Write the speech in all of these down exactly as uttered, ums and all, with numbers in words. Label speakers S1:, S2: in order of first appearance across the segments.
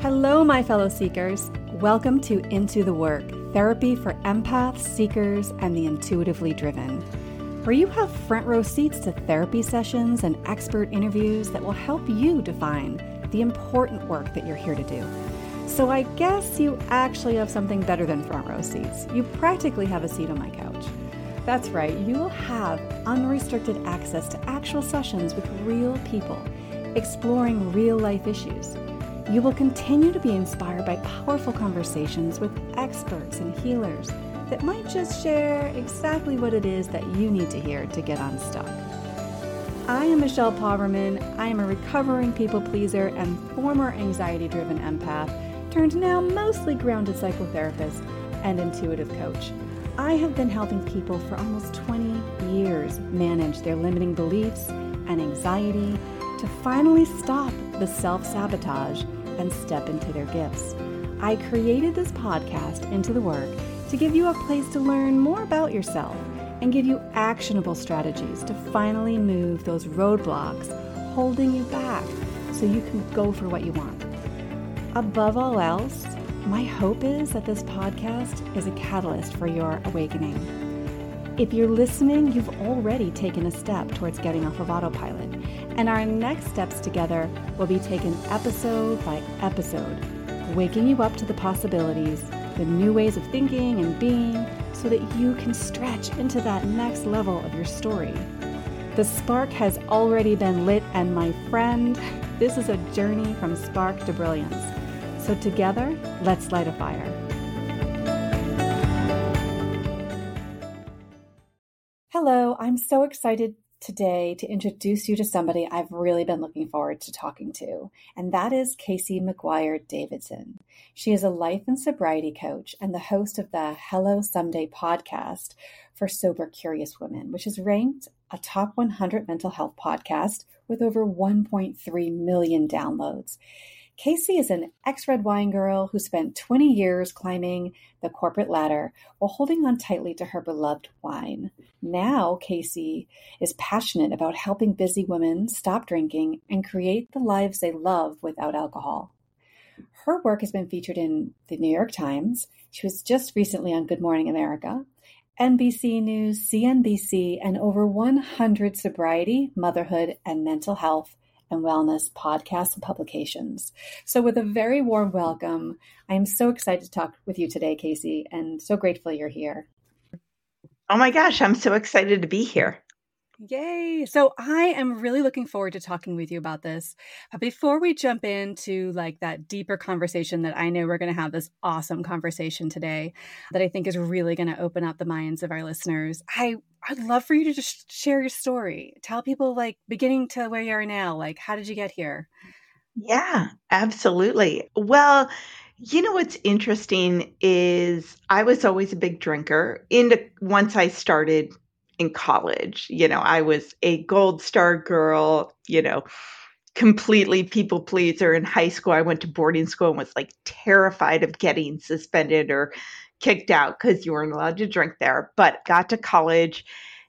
S1: Hello, my fellow seekers. Welcome to Into the Work, therapy for empaths, seekers, and the intuitively driven, where you have front row seats to therapy sessions and expert interviews that will help you define the important work that you're here to do. So I guess you actually have something better than front row seats. You practically have a seat on my couch. That's right, you will have unrestricted access to actual sessions with real people, exploring real life issues. You will continue to be inspired by powerful conversations with experts and healers that might just share exactly what it is that you need to hear to get unstuck. I am Michelle Pauverman. I am a recovering people pleaser and former anxiety-driven empath, turned now mostly grounded psychotherapist and intuitive coach. I have been helping people for almost twenty years manage their limiting beliefs and anxiety to finally stop the self-sabotage and step into their gifts. I created this podcast, Into the Work, to give you a place to learn more about yourself and give you actionable strategies to finally move those roadblocks holding you back so you can go for what you want. Above all else, my hope is that this podcast is a catalyst for your awakening. If you're listening, you've already taken a step towards getting off of autopilot, and our next steps together will be taken episode by episode, waking you up to the possibilities, the new ways of thinking and being, so that you can stretch into that next level of your story. The spark has already been lit, and my friend, this is a journey from spark to brilliance. So together, let's light a fire. Hello, I'm so excited today to introduce you to somebody I've really been looking forward to talking to, and that is Casey McGuire Davidson. She is a life and sobriety coach and the host of the Hello Someday podcast for sober, curious women, which is ranked a top one hundred mental health podcast with over one point three million downloads. Casey is an ex-red wine girl who spent twenty years climbing the corporate ladder while holding on tightly to her beloved wine. Now, Casey is passionate about helping busy women stop drinking and create the lives they love without alcohol. Her work has been featured in the New York Times. She was just recently on Good Morning America, N B C News, C N B C, and over one hundred sobriety, motherhood, and mental health and wellness podcasts and publications. So with a very warm welcome, I am so excited to talk with you today, Casey, and so grateful you're here.
S2: Oh my gosh, I'm so excited to be here.
S1: Yay. So I am really looking forward to talking with you about this. But before we jump into like that deeper conversation that I know we're going to have this awesome conversation today that I think is really going to open up the minds of our listeners, I, I'd love for you to just share your story. Tell people like beginning to where you are now, like how did you get here?
S2: Yeah, absolutely. Well, you know what's interesting is I was always a big drinker. Into once I started in college, you know, I was a gold star girl, you know, completely people pleaser. In high school, I went to boarding school and was like terrified of getting suspended or kicked out because you weren't allowed to drink there. But got to college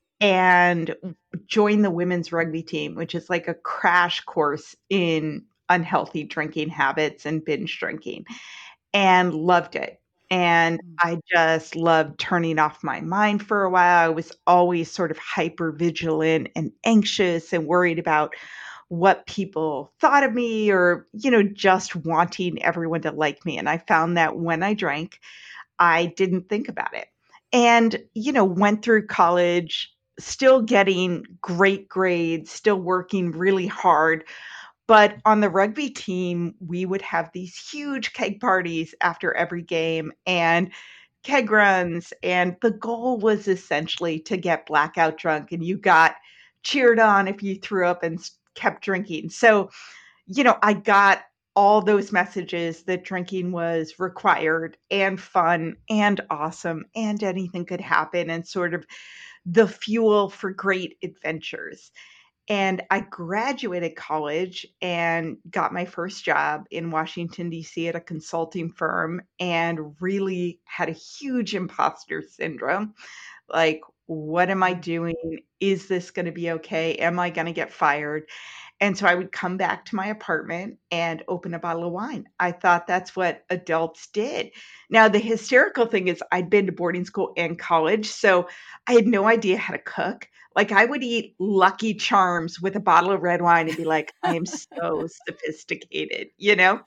S2: and joined the women's rugby team, which is like a crash course in unhealthy drinking habits and binge drinking, and loved it. And I just loved turning off my mind for a while. I was always sort of hyper vigilant and anxious and worried about what people thought of me or, you know, just wanting everyone to like me. And I found that when I drank, I didn't think about it. And, you know, went through college, still getting great grades, still working really hard. But on the rugby team, we would have these huge keg parties after every game and keg runs. And the goal was essentially to get blackout drunk, and you got cheered on if you threw up and kept drinking. So, you know, I got all those messages that drinking was required and fun and awesome and anything could happen and sort of the fuel for great adventures. And I graduated college and got my first job in Washington, D C at a consulting firm and really had a huge imposter syndrome. Like, what am I doing? Is this going to be okay? Am I going to get fired? And so I would come back to my apartment and open a bottle of wine. I thought that's what adults did. Now, the hysterical thing is I'd been to boarding school and college, so I had no idea how to cook. Like, I would eat Lucky Charms with a bottle of red wine and be like, "I am so sophisticated," you know?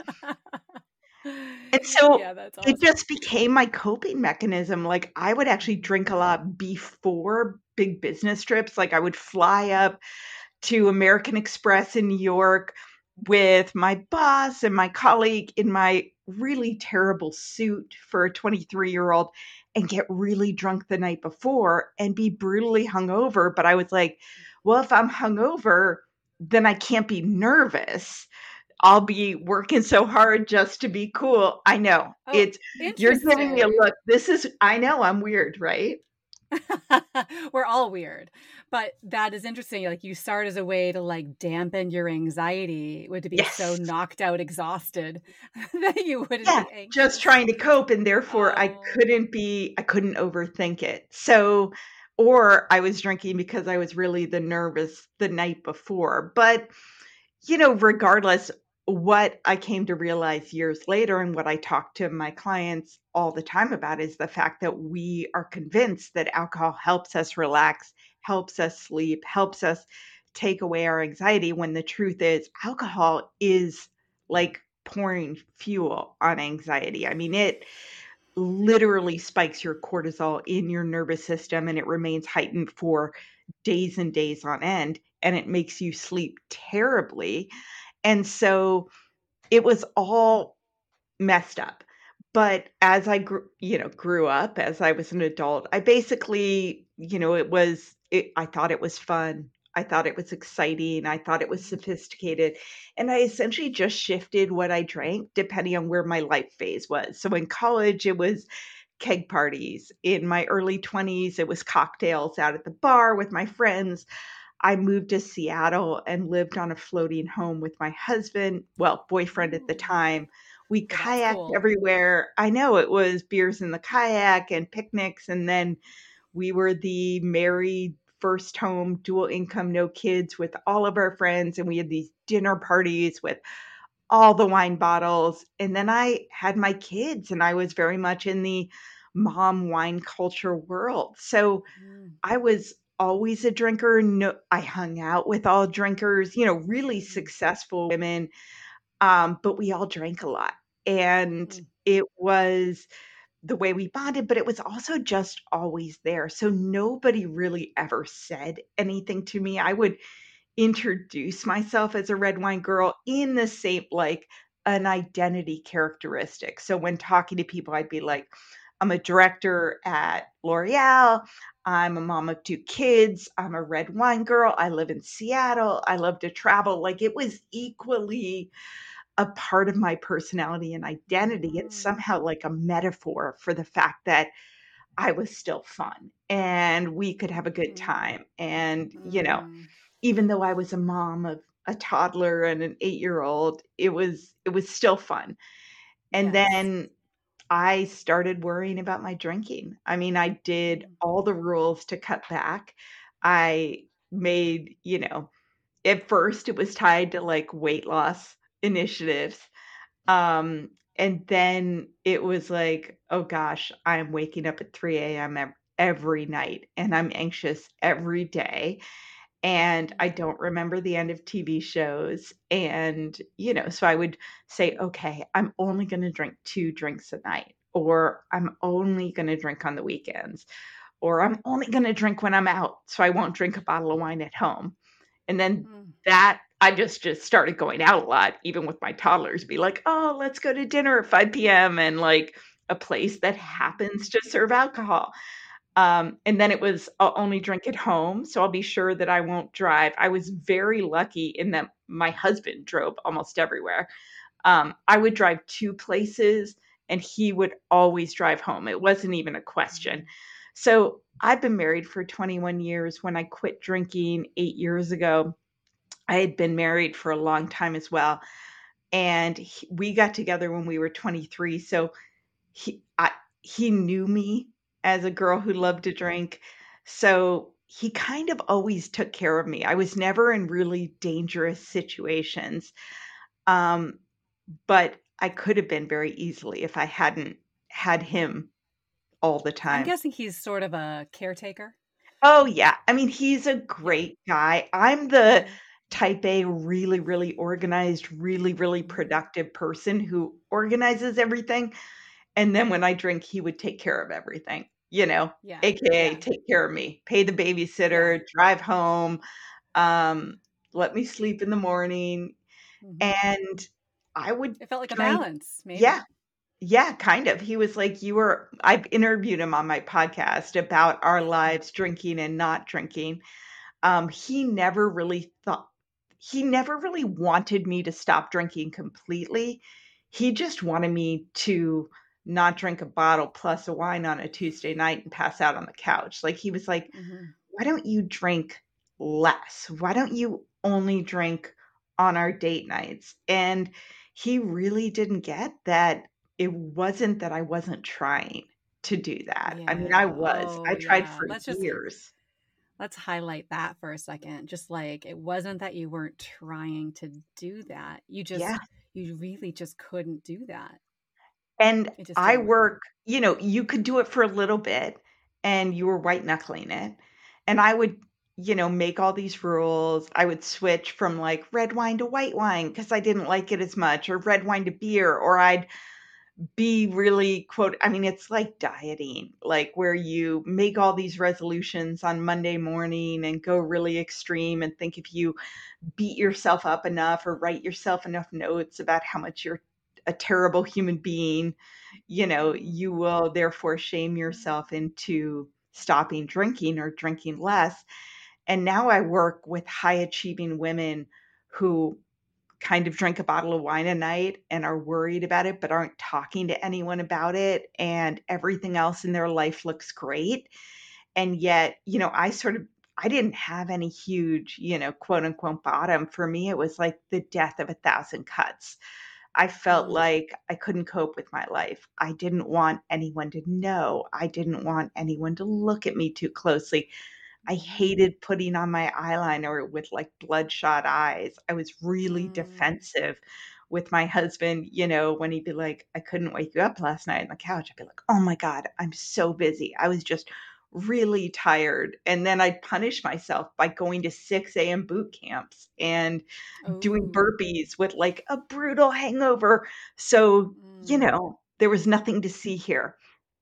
S2: And so
S3: Yeah, that's
S2: it
S3: awesome.
S2: just became my coping mechanism. Like, I would actually drink a lot before big business trips. Like, I would fly up to American Express in New York with my boss and my colleague in my really terrible suit for a twenty-three-year-old and get really drunk the night before and be brutally hungover. But I was like, well, if I'm hungover, then I can't be nervous. I'll be working so hard just to be cool. I know.
S3: Oh,
S2: It's you're giving me a
S3: interesting.
S2: look. This is I know I'm weird, right?
S3: We're all weird, but that is interesting. Like, you start as a way to like dampen your anxiety, would to be so
S2: Yes.
S3: knocked out, exhausted that you wouldn't
S2: Yeah,
S3: be
S2: just
S3: anxious.
S2: trying to cope, and therefore I
S3: Oh,
S2: couldn't be I couldn't overthink it. So or I was drinking because I was really the nervous the night before. But, you know, regardless, what I came to realize years later and what I talk to my clients all the time about is the fact that we are convinced that alcohol helps us relax, helps us sleep, helps us take away our anxiety when the truth is alcohol is like pouring fuel on anxiety. I mean, it literally spikes your cortisol in your nervous system and it remains heightened for days and days on end and it makes you sleep terribly. And so it was all messed up. But as I grew, you know, grew up, as I was an adult, I basically, you know, it was it, I thought it was fun. I thought it was exciting. I thought it was sophisticated. And I essentially just shifted what I drank depending on where my life phase was. So in college, it was keg parties. In my early twenties, it was cocktails out at the bar with my friends. I moved to Seattle and lived on a floating home with my husband, well, boyfriend at the
S3: ooh,
S2: time. We
S3: well, that's
S2: kayaked
S3: cool.
S2: everywhere. I know it was beers in the kayak and picnics, and then we were the married first home, dual income, no kids with all of our friends, and we had these dinner parties with all the wine bottles. And then I had my kids, and I was very much in the mom wine culture world. So
S3: Mm,
S2: I was always a drinker. No, I hung out with all drinkers, you know, really
S3: mm,
S2: successful women, um, but we all drank a lot. And
S3: mm,
S2: it was the way we bonded, but it was also just always there. So nobody really ever said anything to me. I would introduce myself as a red wine girl in the same like an identity characteristic. So when talking to people, I'd be like, I'm a director at L'Oreal. I'm a mom of two kids. I'm a red wine girl. I live in Seattle. I love to travel. Like it was equally a part of my personality and identity. It's
S3: mm,
S2: somehow like a metaphor for the fact that I was still fun and we could have a good
S3: mm,
S2: time. And, you know,
S3: mm.
S2: even though I was a mom of a toddler and an eight-year-old, it was it was still fun. And
S3: Yes.
S2: then I started worrying about my drinking. I mean, I did
S3: Mm,
S2: all the rules to cut back. I made, you know, at first it was tied to like weight loss initiatives. Um, and then it was like, oh gosh, I'm waking up at three a m ev- every night and I'm anxious every day and I
S3: mm,
S2: don't remember the end of T V shows. And, you know, so I would say, okay, I'm only going to drink two drinks a night, or I'm only going to drink on the weekends, or I'm only going to drink when I'm out. So I won't drink a bottle of wine at home. And then
S3: mm,
S2: that I just just started going out a lot, even with my toddlers, be like, oh, let's go to dinner at five p m and like a place that
S3: mm,
S2: happens to serve alcohol. Um, and then it was I'll only drink at home, so I'll be sure that I won't drive. I was very lucky in that my husband drove almost everywhere. Um, I would drive two places and he would always drive home. It wasn't even a question.
S3: mm,
S2: So I've been married for twenty-one years. When I quit drinking eight years ago, I had been married for a long time as well. And he, we got together when we were twenty-three. So he I he knew me as a girl who loved to drink. So he kind of always took care of me. I was never in really dangerous situations. Um, but I could have been very easily if I hadn't had him all the
S3: I'm
S2: time.
S3: guessing he's sort of a caretaker.
S2: Oh, yeah. I mean, he's a
S3: Yeah.
S2: great guy. I'm the
S3: Mhm.
S2: type A, really, really organized, really, really
S3: Mhm.
S2: productive person who organizes everything. And then when I drink, he would take care of everything, you know,
S3: Yeah.
S2: A K A
S3: Yeah.
S2: take care of me, pay the
S3: Yeah.
S2: babysitter, drive home, um, let me sleep in the morning.
S3: Mhm.
S2: And I would
S3: It felt like a
S2: drink.
S3: balance, maybe.
S2: Yeah. Yeah, kind of. He was like, you were, I've interviewed him on my podcast about our lives drinking and not drinking. Um, he never really thought, he never really wanted me to stop drinking completely. He just wanted me to not drink a bottle plus a wine on a Tuesday night and pass out on the couch. Like he was like,
S3: Mhm.
S2: why don't you drink less? Why don't you only drink on our date nights? And he really didn't get that it wasn't that I wasn't trying to do that. I mean, I
S3: Yeah.
S2: was. I
S3: Oh,
S2: tried
S3: yeah.
S2: for
S3: Let's just
S2: years.
S3: let's highlight that for a second. Just like it wasn't that you weren't trying to do that. You
S2: Yeah.
S3: just you really just couldn't do that.
S2: And
S3: It just
S2: I
S3: didn't work.
S2: work, you know, you could do it for a little bit and you were white knuckling it. And I would, you know, make all these rules. I would switch from like red wine to white wine because I didn't like it as much, or red wine to beer, or I'd be really quote I mean, it's like dieting, like where you make all these resolutions on Monday morning and go really extreme and think if you beat yourself up enough or write yourself enough notes about how much you're a terrible human being, you know,
S3: Mm.
S2: you will therefore shame yourself into stopping drinking or drinking less. And now I work with high achieving women who kind of drink a bottle of wine a night and are worried about it, but aren't talking to anyone about it. And everything else in their life looks great. And yet, you know, I sort of, I didn't have any huge, you know, quote unquote bottom. For me, it was like the death of a thousand cuts. I felt
S3: Mm.
S2: like I couldn't cope with my life. I didn't want anyone to know. I didn't want anyone to look at me too closely. I
S3: Mhm.
S2: hated putting on my eyeliner with, like, bloodshot eyes. I was really
S3: Mm.
S2: defensive with my husband, you know, when he'd be like, "I couldn't wake you up last night on the couch." I'd be like, "Oh my god, I'm so busy." I was just really tired, and then I'd punish myself by going to six a m boot camps and doing
S3: Oh.
S2: burpees with, like, a brutal hangover. So, you
S3: Mm.
S2: know, there was nothing to see here.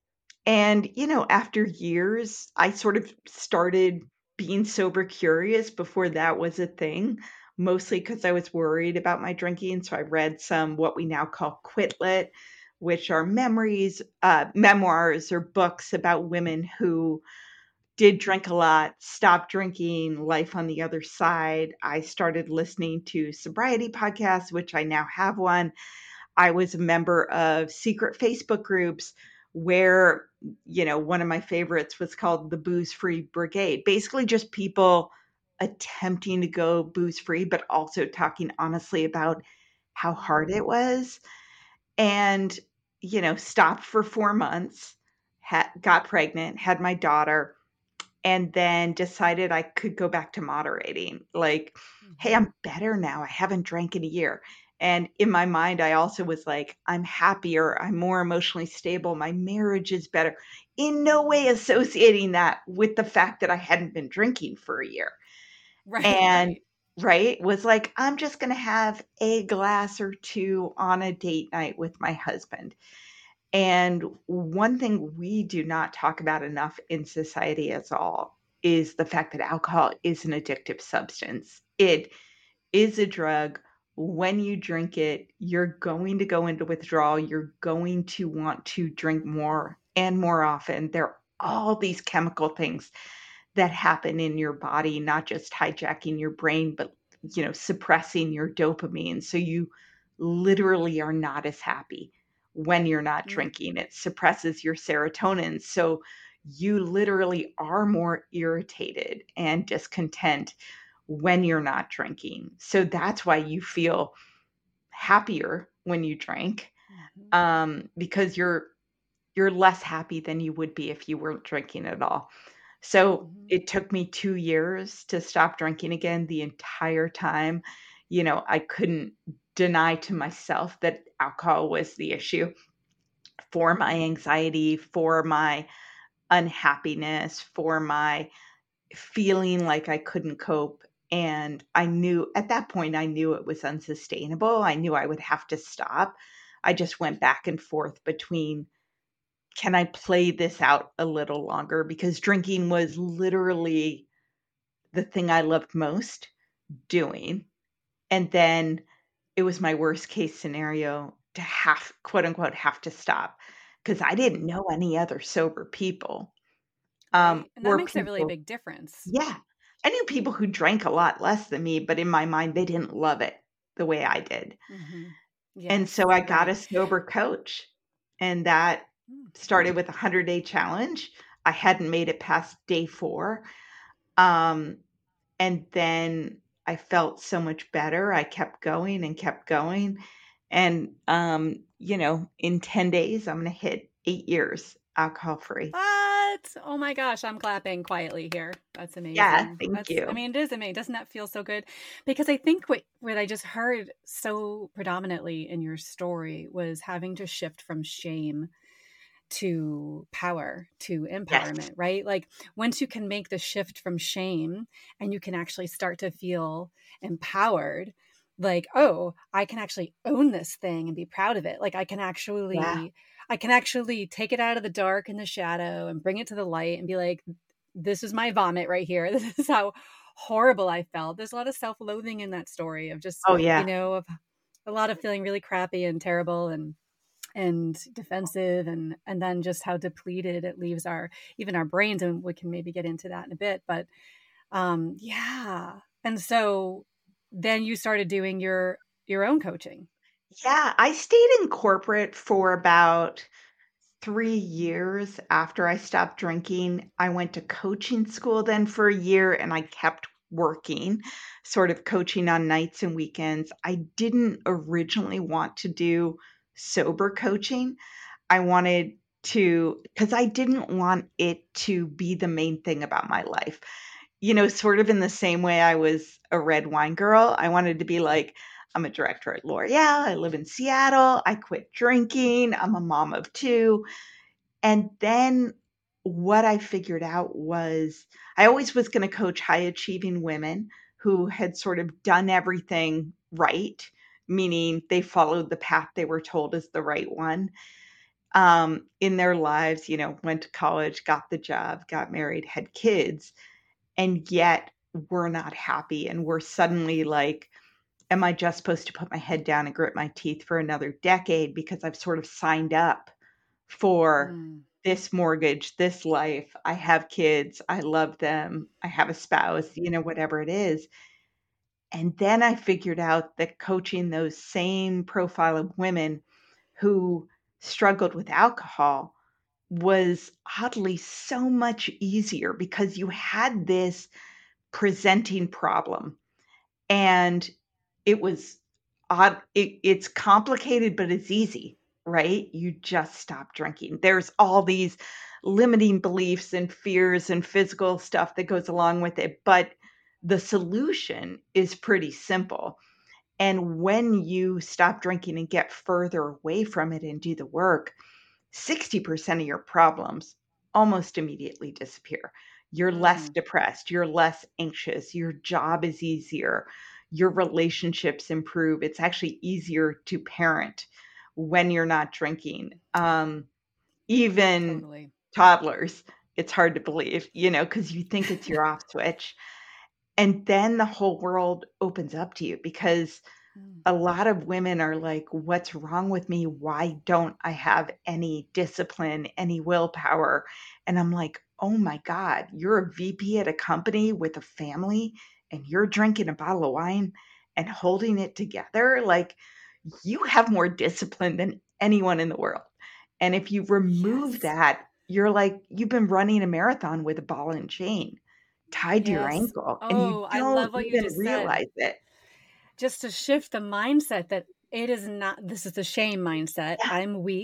S2: And, you know, after years, I sort of started being sober curious before that was a thing, mostly because I was worried about my drinking. So I read some what we now call Quit Lit, which are memories, uh, memoirs or books about women who did drink a lot, stopped drinking, life on the other side. I started listening to sobriety podcasts, which I now have one. I was a member of secret Facebook groups where, you know, one of my favorites was called the Booze Free Brigade. Basically, just people attempting to go booze free, but also talking honestly about how hard it was. And, you know, stopped for four months, ha- got pregnant, had my daughter, and then decided I could go back to moderating. Like, "Hey,
S3: Mhm.
S2: I'm better now. I haven't drank in a year." And in my mind, I also was like, "I'm happier. I'm more emotionally stable. My marriage is better." In no way associating that with the fact that I hadn't been drinking for a year.
S3: Right,
S2: And
S3: right.
S2: right, was like, "I'm just gonna have a glass or two on a date night with my husband." And one thing we do not talk about enough in society at all is the fact that alcohol is an addictive substance. It is a drug. When you drink it, you're going to go into withdrawal. You're going to want to drink more and more often. There are all these chemical things that happen in your body, not just hijacking your brain, but you know, suppressing your dopamine. So you literally are not as happy when you're not
S3: Mm.
S2: drinking. It suppresses your serotonin. So you literally are more irritated and discontent when you're not drinking. So that's why you feel happier when you drink,
S3: Mhm.
S2: um, because you're you're less happy than you would be if you weren't drinking at all. So
S3: Mhm.
S2: it took me two years to stop drinking again. The entire time, you know, I couldn't deny to myself that alcohol was the issue for my anxiety, for my unhappiness, for my feeling like I couldn't cope. And I knew at that point, I knew it was unsustainable. I knew I would have to stop. I just went back and forth between, can I play this out a little longer? Because drinking was literally the thing I loved most doing. And then it was my worst case scenario to have, quote unquote, have to stop because I didn't know any other sober people, um,
S3: Right. And that
S2: or
S3: makes a really
S2: people.
S3: big difference.
S2: Yeah. I knew people who drank a lot less than me, but in my mind, they didn't love it the way I did.
S3: Hmm.
S2: And
S3: Yes.
S2: so I got
S3: Right.
S2: a sober coach, and that
S3: Mm.
S2: started with a hundred-day challenge. I hadn't made it past day four. Um, and then I felt so much better. I kept going and kept going. And, um, you know, in ten days, I'm going to hit eight years alcohol free.
S3: What? Oh my gosh, I'm clapping quietly here. That's
S2: Yeah.
S3: amazing.
S2: Thank
S3: That's, I
S2: you.
S3: mean, it is amazing. Doesn't that feel so good? Because I think what, what I just heard so predominantly in your story was having to shift from shame to power, to
S2: Yes.
S3: empowerment, right? Like once you can make the shift from shame and you can actually start to feel empowered, like, oh, I can actually own this thing and be proud of it. Like I can
S2: Yeah.
S3: actually, I can actually take it out of the dark and the shadow and bring it to the light and be like, this is my vomit right here. This is how horrible I felt. There's a lot of self-loathing in that story of just,
S2: Oh,
S3: you
S2: yeah.
S3: know, of a lot of feeling really crappy and terrible and and defensive, and and then just how depleted it leaves our even our brains, and we can maybe get into that in a bit. But um yeah, and so then you started doing your your own coaching.
S2: Yeah. I stayed in corporate for about three years after I stopped drinking. I went to coaching school then for a year and I kept working, sort of coaching on nights and weekends. I didn't originally want to do sober coaching. I wanted to, because I didn't want it to be the main thing about my life. You know, sort of in the same way I was a red wine girl. I wanted to be like, I'm a director at L'Oreal. I live in Seattle. I quit drinking. I'm a mom of two. And then what I figured out was I always was going to coach high achieving women who had sort of done everything right, meaning they followed the path they were told is the right one, um, in their lives, you know, went to college, got the job, got married, had kids, and yet we're not happy. And we're suddenly like, am I just supposed to put my head down and grit my teeth for another decade because I've sort of signed up for
S3: Mm.
S2: this mortgage, this life? I have kids, I love them, I have a spouse, you know, whatever it is. And then I figured out that coaching those same profile of women who struggled with alcohol was oddly so much easier because you had this presenting problem. And it was odd. It, it's complicated, but it's easy, right? You just stop drinking. There's all these limiting beliefs and fears and physical stuff that goes along with it, but the solution is pretty simple. And when you stop drinking and get further away from it and do the work, sixty percent of your problems almost immediately disappear. You're less
S3: Mm.
S2: depressed, you're less anxious, your job is easier, your relationships improve. It's actually easier to parent when you're not drinking. Um, even
S3: Totally.
S2: toddlers, it's hard to believe, you know, because you think it's your off switch. And then the whole world opens up to you because
S3: Mm.
S2: a lot of women are like, what's wrong with me? Why don't I have any discipline, any willpower? And I'm like, oh my God, you're a V P at a company with a family and you're drinking a bottle of wine and holding it together. Like, you have more discipline than anyone in the world. And if you remove
S3: Yes.
S2: that, you're like, you've been running a marathon with a ball and chain tied to your
S3: Yes.
S2: ankle and you
S3: Oh, I
S2: don't
S3: love what you
S2: even
S3: just said.
S2: realize it.
S3: Just to shift the mindset that it is not, this is the shame mindset.
S2: Yeah.
S3: I'm weak.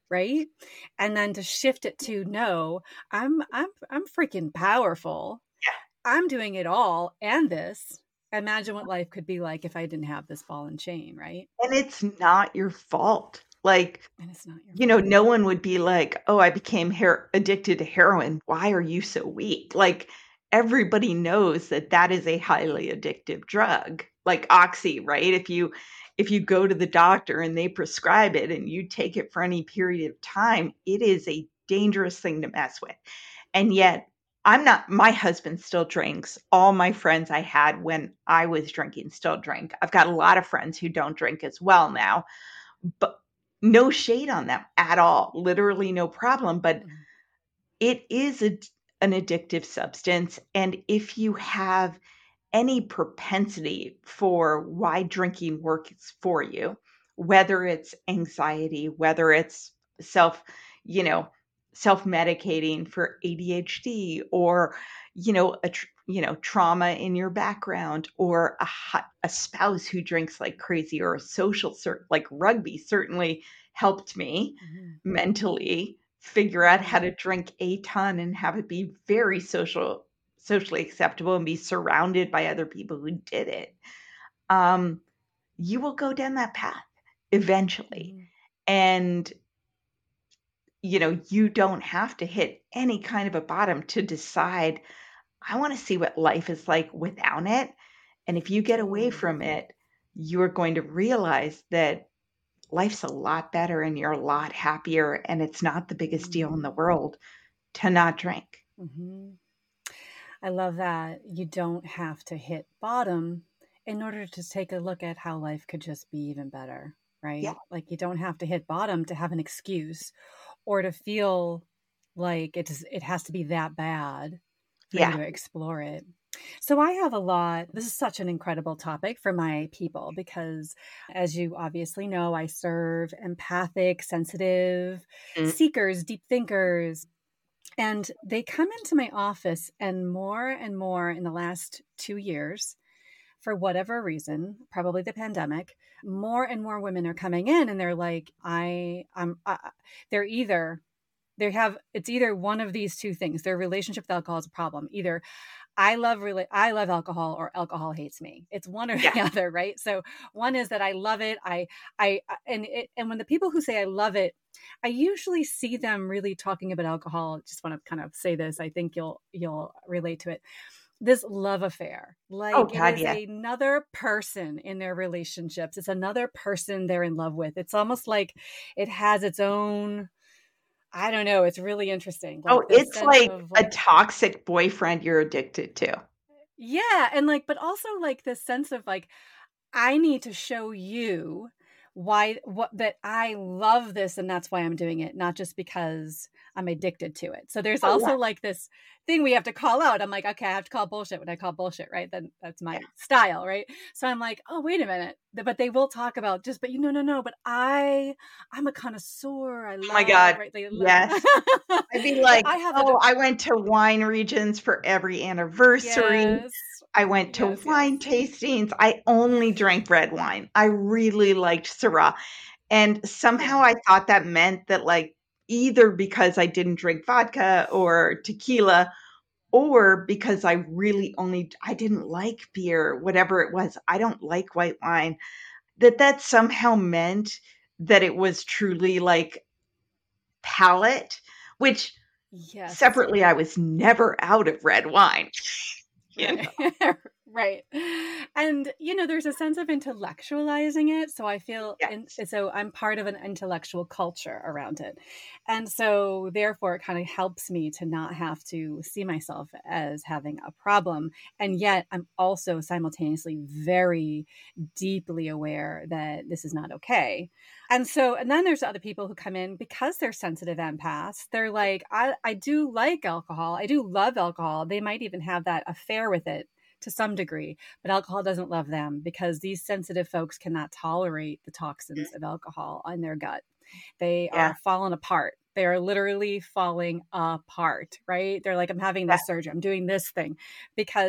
S3: right? And then to shift it to, no, I'm I'm I'm freaking powerful. I'm doing it all and this. Imagine what life could be like if I didn't have this ball and chain, right?
S2: And it's not your fault. Like,
S3: And it's not your
S2: you know,
S3: fault.
S2: no one would be like, "Oh, I became her- addicted to heroin. Why are you so weak?" Like, everybody knows that that is a highly addictive drug, like Oxy, right? If you if you go to the doctor and they prescribe it and you take it for any period of time, it is a dangerous thing to mess with. And yet, I'm not, my husband still drinks. All my friends I had when I was drinking still drink. I've got a lot of friends who don't drink as well now, but no shade on them at all. Literally no problem. But
S3: Mm.
S2: it is a, an addictive substance. And if you have any propensity for why drinking works for you, whether it's anxiety, whether it's self, you know, self-medicating for A D H D, or, you know, a tr- you know, trauma in your background, or a hu- a spouse who drinks like crazy, or a social cir- like rugby certainly helped me
S3: Mm-hmm.
S2: mentally figure out how
S3: Mm-hmm.
S2: to drink a ton and have it be very social socially acceptable and be surrounded by other people who did it. Um, you will go down that path eventually.
S3: Mm-hmm.
S2: And, you know, you don't have to hit any kind of a bottom to decide, I want to see what life is like without it. And if you get away
S3: Totally.
S2: from it, you're going to realize that life's a lot better and you're a lot happier. And it's not the biggest deal in the
S3: Mm-hmm.
S2: world to not drink.
S3: Mm-hmm. I love that. You don't have to hit bottom in order to take a look at how life could just be even better,
S2: Yeah.
S3: right? Like you don't have to hit bottom to have an excuse or to feel like it's it has to be that bad for you
S2: Yeah.
S3: to explore it. So I have a lot. This is such an incredible topic for my people because, as you obviously know, I serve empathic, sensitive
S2: Mm.
S3: seekers, deep thinkers. And they come into my office, and more and more in the last two years, for whatever reason, probably the pandemic, more and more women are coming in, and they're like, I, I'm, uh, they're either, they have, it's either one of these two things. Their relationship with alcohol is a problem. Either I love really I love alcohol or alcohol hates me. It's one or
S2: Yeah.
S3: the other, right? So one is that I love it. I I and it, and when the people who say I love it, I usually see them really talking about alcohol. Just want to kind of say this. I think you'll you'll relate to it. This love affair, like
S2: Oh,
S3: it
S2: God,
S3: is
S2: yeah.
S3: another person in their relationships. It's another person they're in love with. It's almost like it has its own. I don't know. It's really interesting.
S2: Oh,
S3: Like this
S2: it's
S3: sense
S2: like
S3: of
S2: a
S3: like
S2: toxic boyfriend you're addicted to.
S3: yeah, and like, but also like this sense of like, I need to show you why what that I love this and that's why I'm doing it, not just because I'm addicted to it. So there's
S2: Oh, yeah.
S3: also like this thing we have to call out. I'm like, okay, I have to call bullshit when I call bullshit, right? Then that's my
S2: Yeah.
S3: style, right? So I'm like, oh, wait a minute. But they will talk about just, but you no, no, no. But I, I'm a connoisseur. I
S2: Oh my
S3: love,
S2: God.
S3: right? They love,
S2: Yes. I'd be
S3: but
S2: like,
S3: I have a,
S2: oh, I went to wine regions for every anniversary.
S3: yes,
S2: I went to
S3: yes, yes.
S2: wine tastings. I only drank red wine. I really liked Syrah. And somehow
S3: Yeah.
S2: I thought that meant that, like, either because I didn't drink vodka or tequila, or because I really only, I didn't like beer, whatever it was. I don't like white wine. That that somehow meant that it was truly like palate, which
S3: Yes.
S2: separately, I was never out of red wine. You know?
S3: Right. Right. And, you know, there's a sense of intellectualizing it. So I feel, in,
S2: Yes.
S3: so I'm part of an intellectual culture around it. And so therefore it kind of helps me to not have to see myself as having a problem. And yet I'm also simultaneously very deeply aware that this is not okay. And so, and then there's other people who come in because they're sensitive empaths. They're like, I, I do like alcohol. I do love alcohol. They might even have that affair with it to some degree, but alcohol doesn't love them because these sensitive folks cannot tolerate the toxins of alcohol in their gut. They
S2: Yeah.
S3: are falling apart. They are literally falling apart, right? They're like, I'm having
S2: Yeah.
S3: this surgery. I'm doing this thing because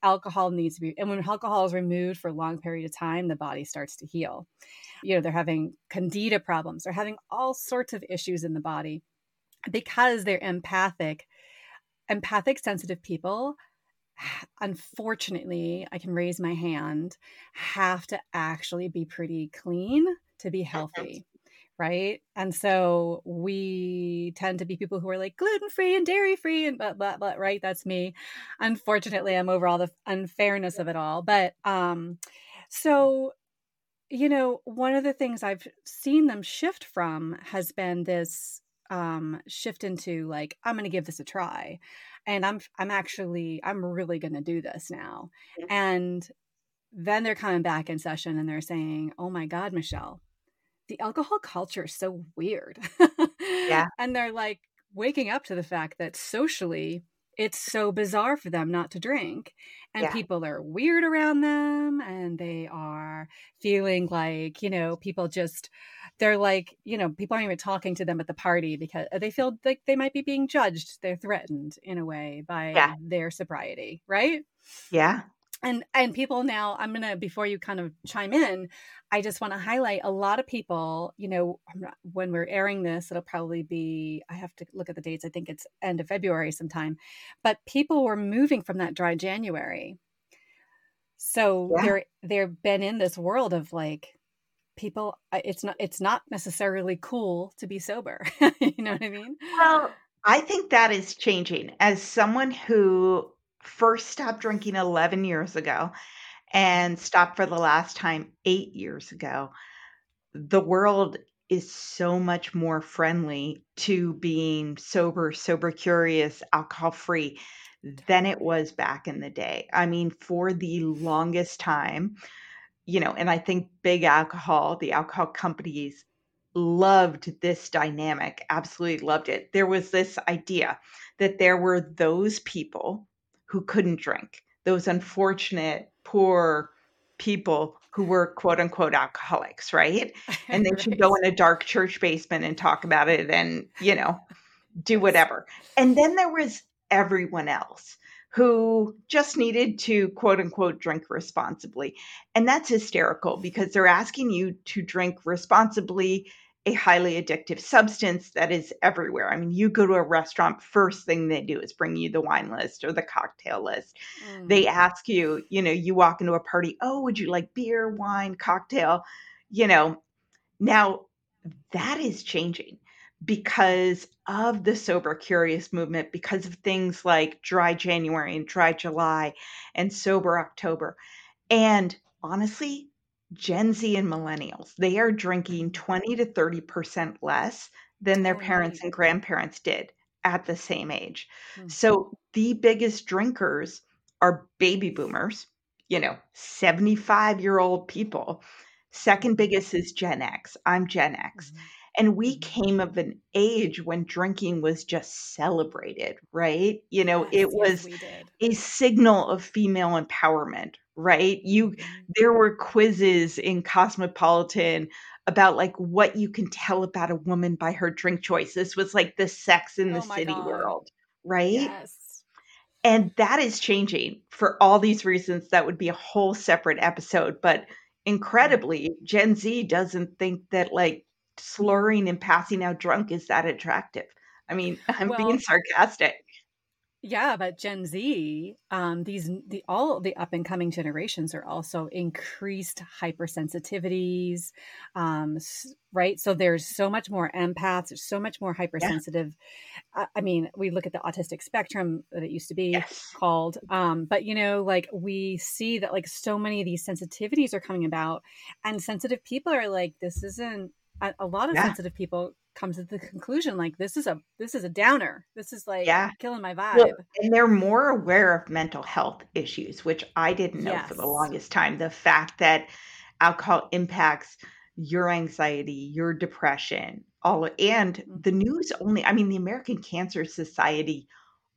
S3: alcohol needs to be, and when alcohol is removed for a long period of time, the body starts to heal. You know, they're having candida problems. They're having all sorts of issues in the body because they're empathic. Empathic, sensitive people, unfortunately, I can raise my hand, have to actually be pretty clean to be healthy. Right. And so we tend to be people who are like gluten-free and dairy-free and blah, blah, blah. Right. That's me. Unfortunately, I'm over all the unfairness of it all. But um, so, you know, one of the things I've seen them shift from has been this um, shift into like, I'm going to give this a try. And I'm, I'm actually, I'm really going to do this now.
S2: Yeah.
S3: And then they're coming back in session and they're saying, oh my God, Michelle, the alcohol culture is so weird.
S2: Yeah.
S3: And they're like waking up to the fact that socially it's so bizarre for them not to drink, and
S2: Yeah.
S3: people are weird around them, and they are feeling like, you know, people just, they're like, you know, people aren't even talking to them at the party because they feel like they might be being judged. They're threatened in a way by
S2: Yeah.
S3: their sobriety. Right.
S2: Yeah.
S3: And and people now, I'm going to, before you kind of chime in, I just want to highlight a lot of people, you know, when we're airing this, it'll probably be, I have to look at the dates. I think it's end of February sometime, but people were moving from that dry January. So
S2: Yeah.
S3: they're, they've been in this world of like people, it's not, it's not necessarily cool to be sober. You know what I mean?
S2: Well, I think that is changing. As someone who first stopped drinking eleven years ago and stopped for the last time eight years ago, the world is so much more friendly to being sober, sober curious, alcohol free than it was back in the day. I mean, for the longest time, you know, and I think big alcohol, the alcohol companies loved this dynamic, absolutely loved it. There was this idea that there were those people who couldn't drink, those unfortunate, poor people who were quote unquote alcoholics, right? And they
S3: Right.
S2: should go in a dark church basement and talk about it and, you know, do
S3: Yes.
S2: whatever. And then there was everyone else who just needed to quote unquote drink responsibly. And that's hysterical because they're asking you to drink responsibly a highly addictive substance that is everywhere. I mean, you go to a restaurant, first thing they do is bring you the wine list or the cocktail list.
S3: Mm.
S2: They ask you, you know, you walk into a party, oh, would you like beer, wine, cocktail? You know, now that is changing because of the sober curious movement, because of things like dry January and dry July and sober October. And honestly, Gen Z and millennials, they are drinking twenty to thirty percent less than their
S3: Oh,
S2: parents
S3: neat.
S2: and grandparents did at the same age.
S3: Hmm.
S2: So the biggest drinkers are baby boomers, you know, seventy-five year old people. Second biggest is Gen X. I'm Gen X.
S3: Mhm.
S2: And we
S3: Mhm.
S2: came of an age when drinking was just celebrated, right? You know,
S3: Yes,
S2: it
S3: yes,
S2: was
S3: we did.
S2: a signal of female empowerment, right? You
S3: Mhm.
S2: there were quizzes in Cosmopolitan about like what you can tell about a woman by her drink choice. This was like the Sex in the
S3: Oh my
S2: City
S3: God.
S2: world, right?
S3: Yes.
S2: And that is changing for all these reasons. That would be a whole separate episode. But incredibly, Gen Z doesn't think that like slurring and passing out drunk is that attractive. I mean, I'm being
S3: Well,
S2: sarcastic.
S3: yeah, but Gen Z, um, these the all the up and coming generations are also increased hypersensitivities, um, s- right? So there's so much more empaths, there's so much more
S2: Yeah.
S3: hypersensitive. I, I mean, we look at the autistic spectrum that it used to be
S2: Yes.
S3: called, um, but you know, like we see that like so many of these sensitivities are coming about, and sensitive people are like, this isn't. A, a lot of
S2: Yeah.
S3: sensitive people comes to the conclusion like this is a this is a downer. This is like
S2: Yeah.
S3: killing my
S2: Well,
S3: vibe.
S2: and they're more aware of mental health issues, which I didn't know for the
S3: Yes.
S2: longest time. The fact that alcohol impacts your anxiety, your depression, all and
S3: Mm.
S2: the news only, I mean, the American Cancer Society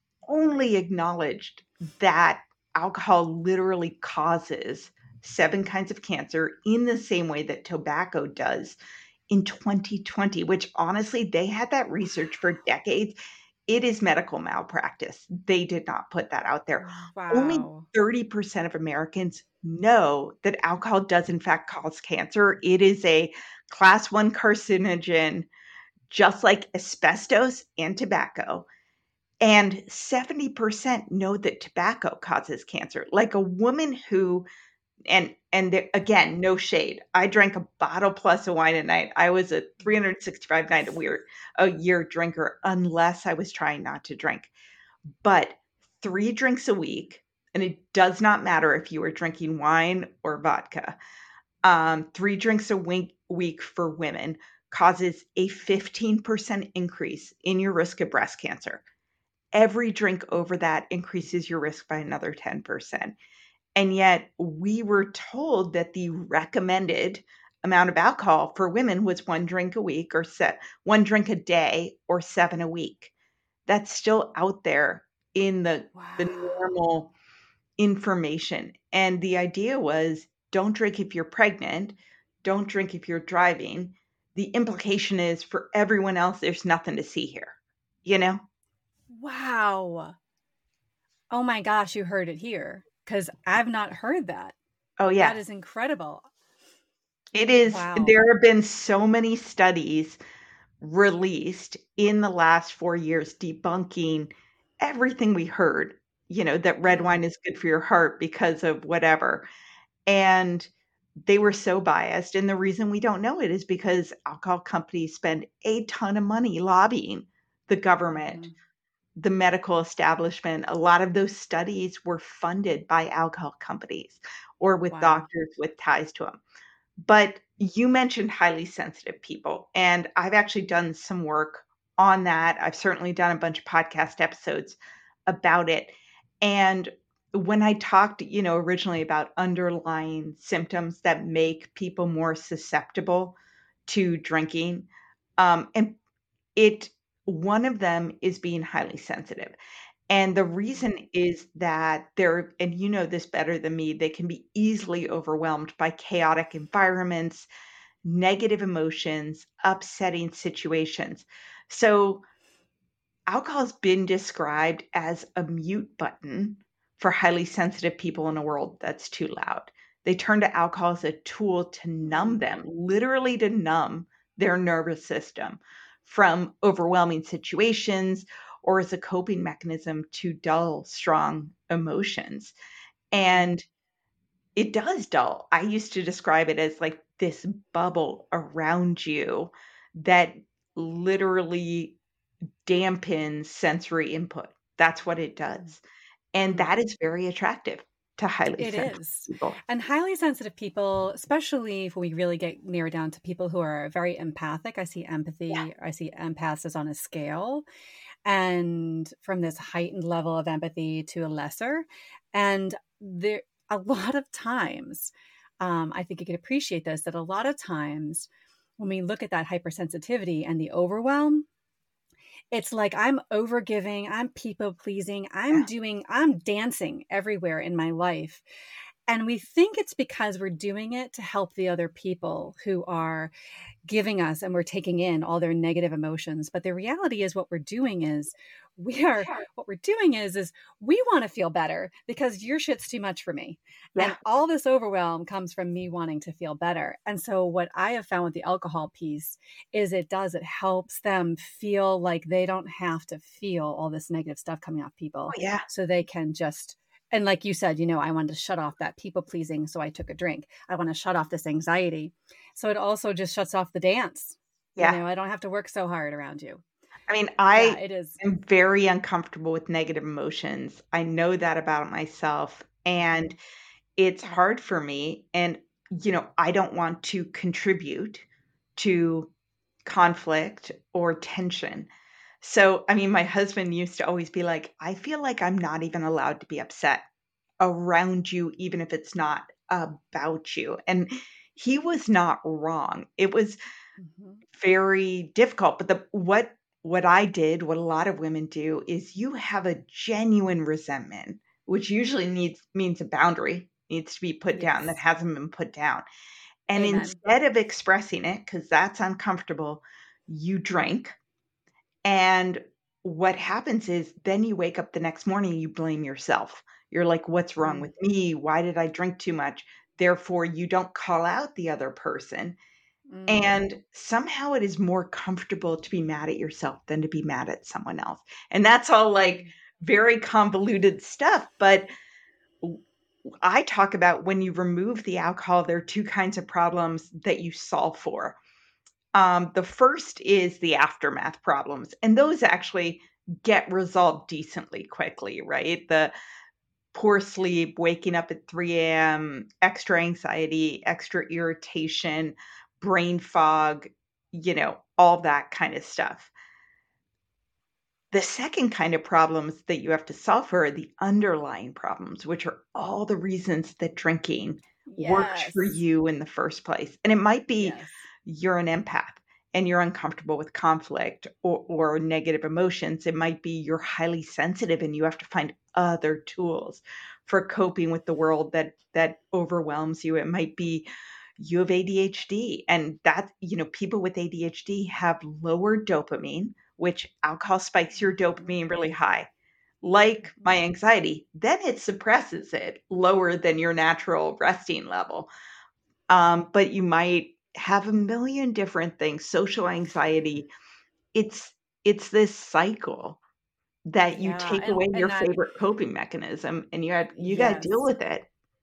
S2: only acknowledged that alcohol literally causes seven kinds of cancer in the same way that tobacco does in twenty twenty, which honestly, they had that research for decades. it is medical malpractice. They did not put that out there. Only
S3: Wow.
S2: thirty percent of Americans know that alcohol does in fact cause cancer. It is a class one carcinogen, just like asbestos and tobacco. And seventy percent know that tobacco causes cancer. Like a woman who, and and there, again, no shade. I drank a bottle plus of wine a night. I was a three hundred sixty-five night a year, a year drinker, unless I was trying not to drink. But three drinks a week, and it does not matter if you are drinking wine or vodka. Um, three drinks a week, week for women causes a fifteen percent increase in your risk of breast cancer. Every drink over that increases your risk by another ten percent. And yet we were told that the recommended amount of alcohol for women was one drink a week or set one drink a day or seven a week. That's still out there in the, the
S3: Wow.
S2: normal information. And the idea was don't drink if you're pregnant, don't drink if you're driving. The implication is for everyone else, there's nothing to see here, you know?
S3: Wow. Oh my gosh, you heard it here. Because I've not heard that.
S2: Oh, yeah.
S3: That is incredible.
S2: It is.
S3: Wow.
S2: There have been so many studies released in the last four years debunking everything we heard, you know, that red wine is good for your heart because of whatever. And they were so biased. And the reason we don't know it is because alcohol companies spend a ton of money lobbying the government,
S3: Mhm.
S2: the medical establishment. A lot of those studies were funded by alcohol companies or with
S3: Wow.
S2: doctors with ties to them. But you mentioned highly sensitive people, and I've actually done some work on that. I've certainly done a bunch of podcast episodes about it. And when I talked, you know, originally about underlying symptoms that make people more susceptible to drinking, um, and it one of them is being highly sensitive. And the reason is that they're, and you know this better than me, they can be easily overwhelmed by chaotic environments, negative emotions, upsetting situations. So alcohol's been described as a mute button for highly sensitive people in a world that's too loud. They turn to alcohol as a tool to numb them, literally to numb their nervous system from overwhelming situations or as a coping mechanism to dull strong emotions. And it does dull. I used to describe it as like this bubble around you that literally dampens sensory input. That's what it does. And
S3: Mhm.
S2: that is very attractive to highly
S3: It
S2: sensitive
S3: is.
S2: people.
S3: And highly sensitive people, especially if we really get narrowed down to people who are very empathic, I see empathy,
S2: Yeah.
S3: I see empaths as on a scale, and from this heightened level of empathy to a lesser. And there, a lot of times, um, I think you could appreciate this, that a lot of times when we look at that hypersensitivity and the overwhelm, it's like I'm overgiving, I'm people pleasing, I'm
S2: Yeah.
S3: doing, I'm dancing everywhere in my life. And we think it's because we're doing it to help the other people who are giving us and we're taking in all their negative emotions. But the reality is what we're doing is we are, what we're doing is, is we want to feel better because your shit's too much for me.
S2: Yeah.
S3: And all this overwhelm comes from me wanting to feel better. And so what I have found with the alcohol piece is it does, it helps them feel like they don't have to feel all this negative stuff coming off people.
S2: Oh, yeah.
S3: So they can just, and like you said, you know, I wanted to shut off that people pleasing. So I took a drink. I want to shut off this anxiety. So it also just shuts off the dance.
S2: Yeah.
S3: You know, I don't have to work so hard around you.
S2: I mean,
S3: Yeah,
S2: I
S3: it is.
S2: am very uncomfortable with negative emotions. I know that about myself, and it's hard for me. And, you know, I don't want to contribute to conflict or tension. So, I mean, my husband used to always be like, I feel like I'm not even allowed to be upset around you, even if it's not about you. And he was not wrong. It was
S3: Mhm.
S2: very difficult. But the what what I did, what a lot of women do, is you have a genuine resentment, which usually needs means a boundary needs to be put down that
S3: Yes.
S2: hasn't been put down. And
S3: Amen.
S2: instead of expressing it, because that's uncomfortable, you drink. And what happens is then you wake up the next morning, you blame yourself. You're like, what's wrong
S3: Mm.
S2: with me? Why did I drink too much? Therefore, you don't call out the other person.
S3: Mm.
S2: And somehow it is more comfortable to be mad at yourself than to be mad at someone else. And that's all like
S3: Mm.
S2: very convoluted stuff. But w- I talk about when you remove the alcohol, there are two kinds of problems that you solve for. Um, the first is the aftermath problems, and those actually get resolved decently quickly, right? The poor sleep, waking up at three a m, extra anxiety, extra irritation, brain fog, you know, all that kind of stuff. The second kind of problems that you have to solve for are the underlying problems, which are all the reasons that drinking works for
S3: Yes.
S2: you in the first place. And it might be
S3: Yes.
S2: you're an empath and you're uncomfortable with conflict or, or negative emotions. It might be you're highly sensitive and you have to find other tools for coping with the world that that overwhelms you. It might be you have A D H D, and that, you know, people with A D H D have lower dopamine, which alcohol spikes your
S3: Mhm.
S2: dopamine really high. Like
S3: Mhm.
S2: my anxiety, then it suppresses it lower than your natural resting level. Um, but you might have a million different things. Social anxiety, it's it's this cycle that you
S3: Yeah,
S2: take
S3: and
S2: away
S3: and
S2: your
S3: that
S2: favorite coping mechanism and you got you got to deal
S3: yes.
S2: with it.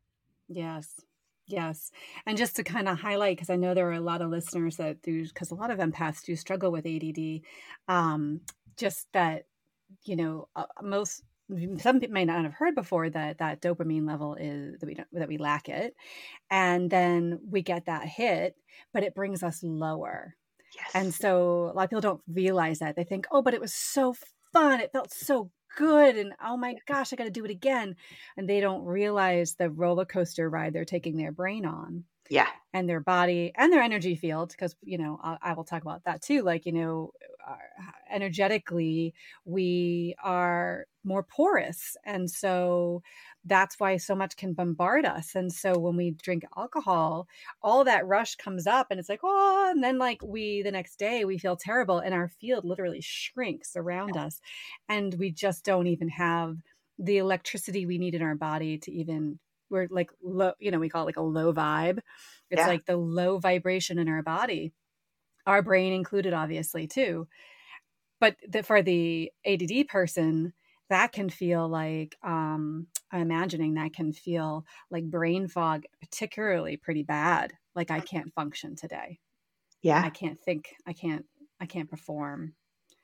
S3: Yes. Yes. And just to kind of highlight, because I know there are a lot of listeners that do, because a lot of empaths do struggle with A D D. Um, just that, you know, uh, most some people may not have heard before that that dopamine level is that we don't that we lack it, and then we get that hit, but it brings us lower. And
S2: Yes.
S3: so a lot of people don't realize that. They think, oh, but it was so fun. It felt so good. And oh my gosh, I got to do it again. And they don't realize the roller coaster ride they're taking their brain on
S2: Yeah.
S3: and their body and their energy field. Because, you know, I, I will talk about that too. Like, you know, uh, energetically, we are more porous. And so that's why so much can bombard us. And so when we drink alcohol, all that rush comes up and it's like, oh, and then like we, the next day, we feel terrible and our field literally shrinks around us. And we just don't even have the electricity we need in our body to even, we're like low, you know, we call it like a low vibe. It's
S2: Yeah.
S3: like the low vibration in our body, our brain included, obviously, too. But the, for the A D D person, that can feel like, um, I'm imagining that can feel like brain fog, particularly pretty bad. Like I can't function today. I
S2: Yeah.
S3: can't think. I can't. I can't perform.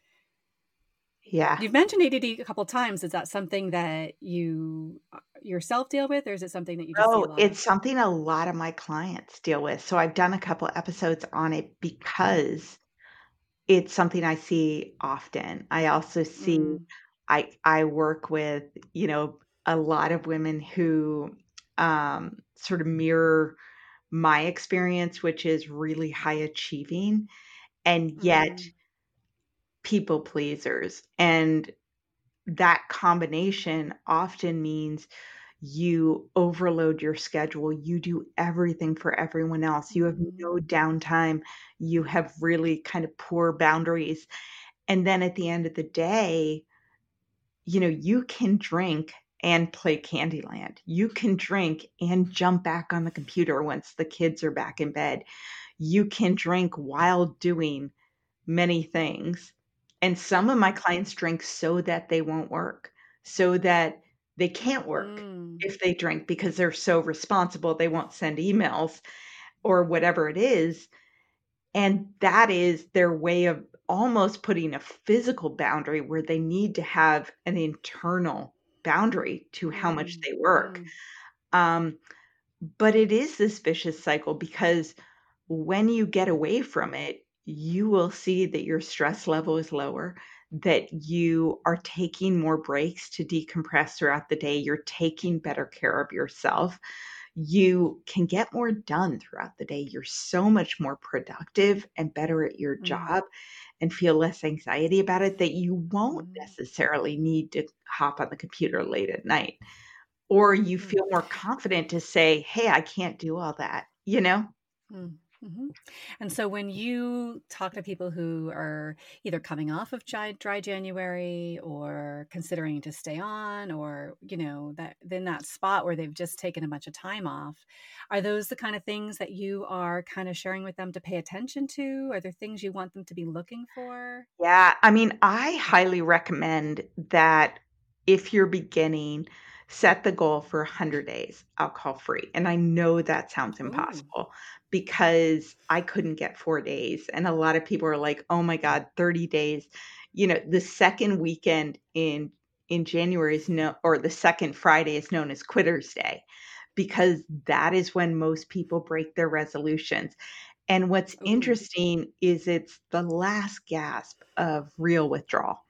S2: Yeah.
S3: You've mentioned A D D a couple of times. Is that something that you uh, yourself deal with, or is it something that you just see a
S2: Oh,
S3: lot of?
S2: it's something a lot of my clients deal with. So I've done a couple episodes on it because it's something I see often. I also see
S3: Mm,
S2: I I work with, you know, a lot of women who um, sort of mirror my experience, which is really high achieving and yet
S3: mm,
S2: people pleasers. And that combination often means you overload your schedule. You do everything for everyone else. You have
S3: mm,
S2: no downtime. You have really kind of poor boundaries. And then at the end of the day, you know, you can drink and play Candyland. You can drink and jump back on the computer once the kids are back in bed. You can drink while doing many things. And some of my clients drink so that they won't work, so that they can't work
S3: mm,
S2: if they drink because they're so responsible, they won't send emails or whatever it is. And that is their way of almost putting a physical boundary where they need to have an internal boundary to how much
S3: mm,
S2: they work.
S3: mm,
S2: Um, but it is this vicious cycle because when you get away from it, you will see that your stress level is lower, that you are taking more breaks to decompress throughout the day. You're taking better care of yourself. You can get more done throughout the day. You're so much more productive and better at your
S3: mm,
S2: job and feel less anxiety about it that you won't
S3: mm,
S2: necessarily need to hop on the computer late at night. Or you
S3: mm,
S2: feel more confident to say, hey, I can't do all that, you know?
S3: mm. hmm And so when you talk to people who are either coming off of dry, dry January or considering to stay on, or, you know, that in that spot where they've just taken a bunch of time off, are those the kind of things that you are kind of sharing with them to pay attention to? Are there things you want them to be looking for?
S2: Yeah, I mean, I highly recommend that if you're beginning, set the goal for one hundred days alcohol free. And I know that sounds
S3: Ooh.
S2: impossible because I couldn't get four days. And a lot of people are like, oh my God, thirty days. You know, the second weekend in in January is no, or the second Friday is known as Quitter's Day because that is when most people break their resolutions. And what's
S3: Ooh.
S2: interesting is it's the last gasp of real withdrawal.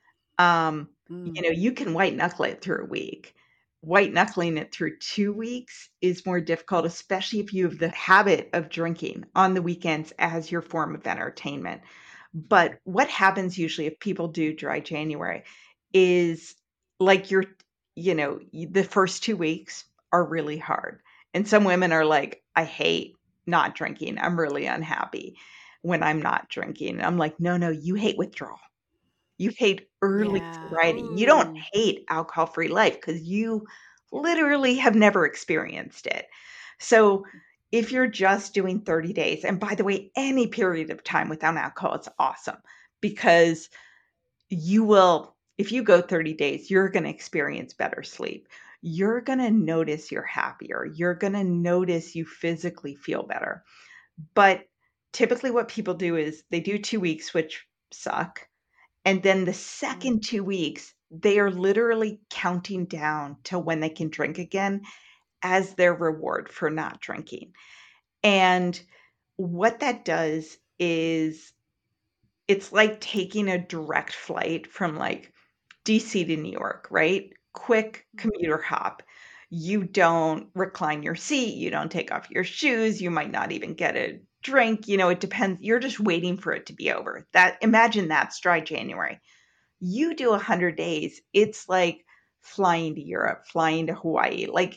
S2: Um, you
S3: Mm.
S2: know, you can white knuckle it through a week. White knuckling it through two weeks is more difficult, especially if you have the habit of drinking on the weekends as your form of entertainment. But what happens usually if people do dry January is like you're, you know, y- the first two weeks are really hard. And some women are like, I hate not drinking. I'm really unhappy when I'm not drinking. And I'm like, no, no, you hate withdrawal. You hate early
S3: Yeah.
S2: sobriety. You don't
S3: Ooh.
S2: hate alcohol-free life because you literally have never experienced it. So if you're just doing thirty days, and by the way, any period of time without alcohol is awesome because you will, if you go thirty days, you're going to experience better sleep. You're going to notice you're happier. You're going to notice you physically feel better. But typically, what people do is they do two weeks, which suck. And then the
S3: Mm.
S2: second two weeks, they are literally counting down to when they can drink again as their reward for not drinking. And what that does is it's like taking a direct flight from like D C to New York, right? Quick commuter hop. You don't recline your seat, you don't take off your shoes, you might not even get a drink, you know, it depends. You're just waiting for it to be over. That imagine that's dry January. You do one hundred days, it's like flying to Europe, flying to Hawaii. Like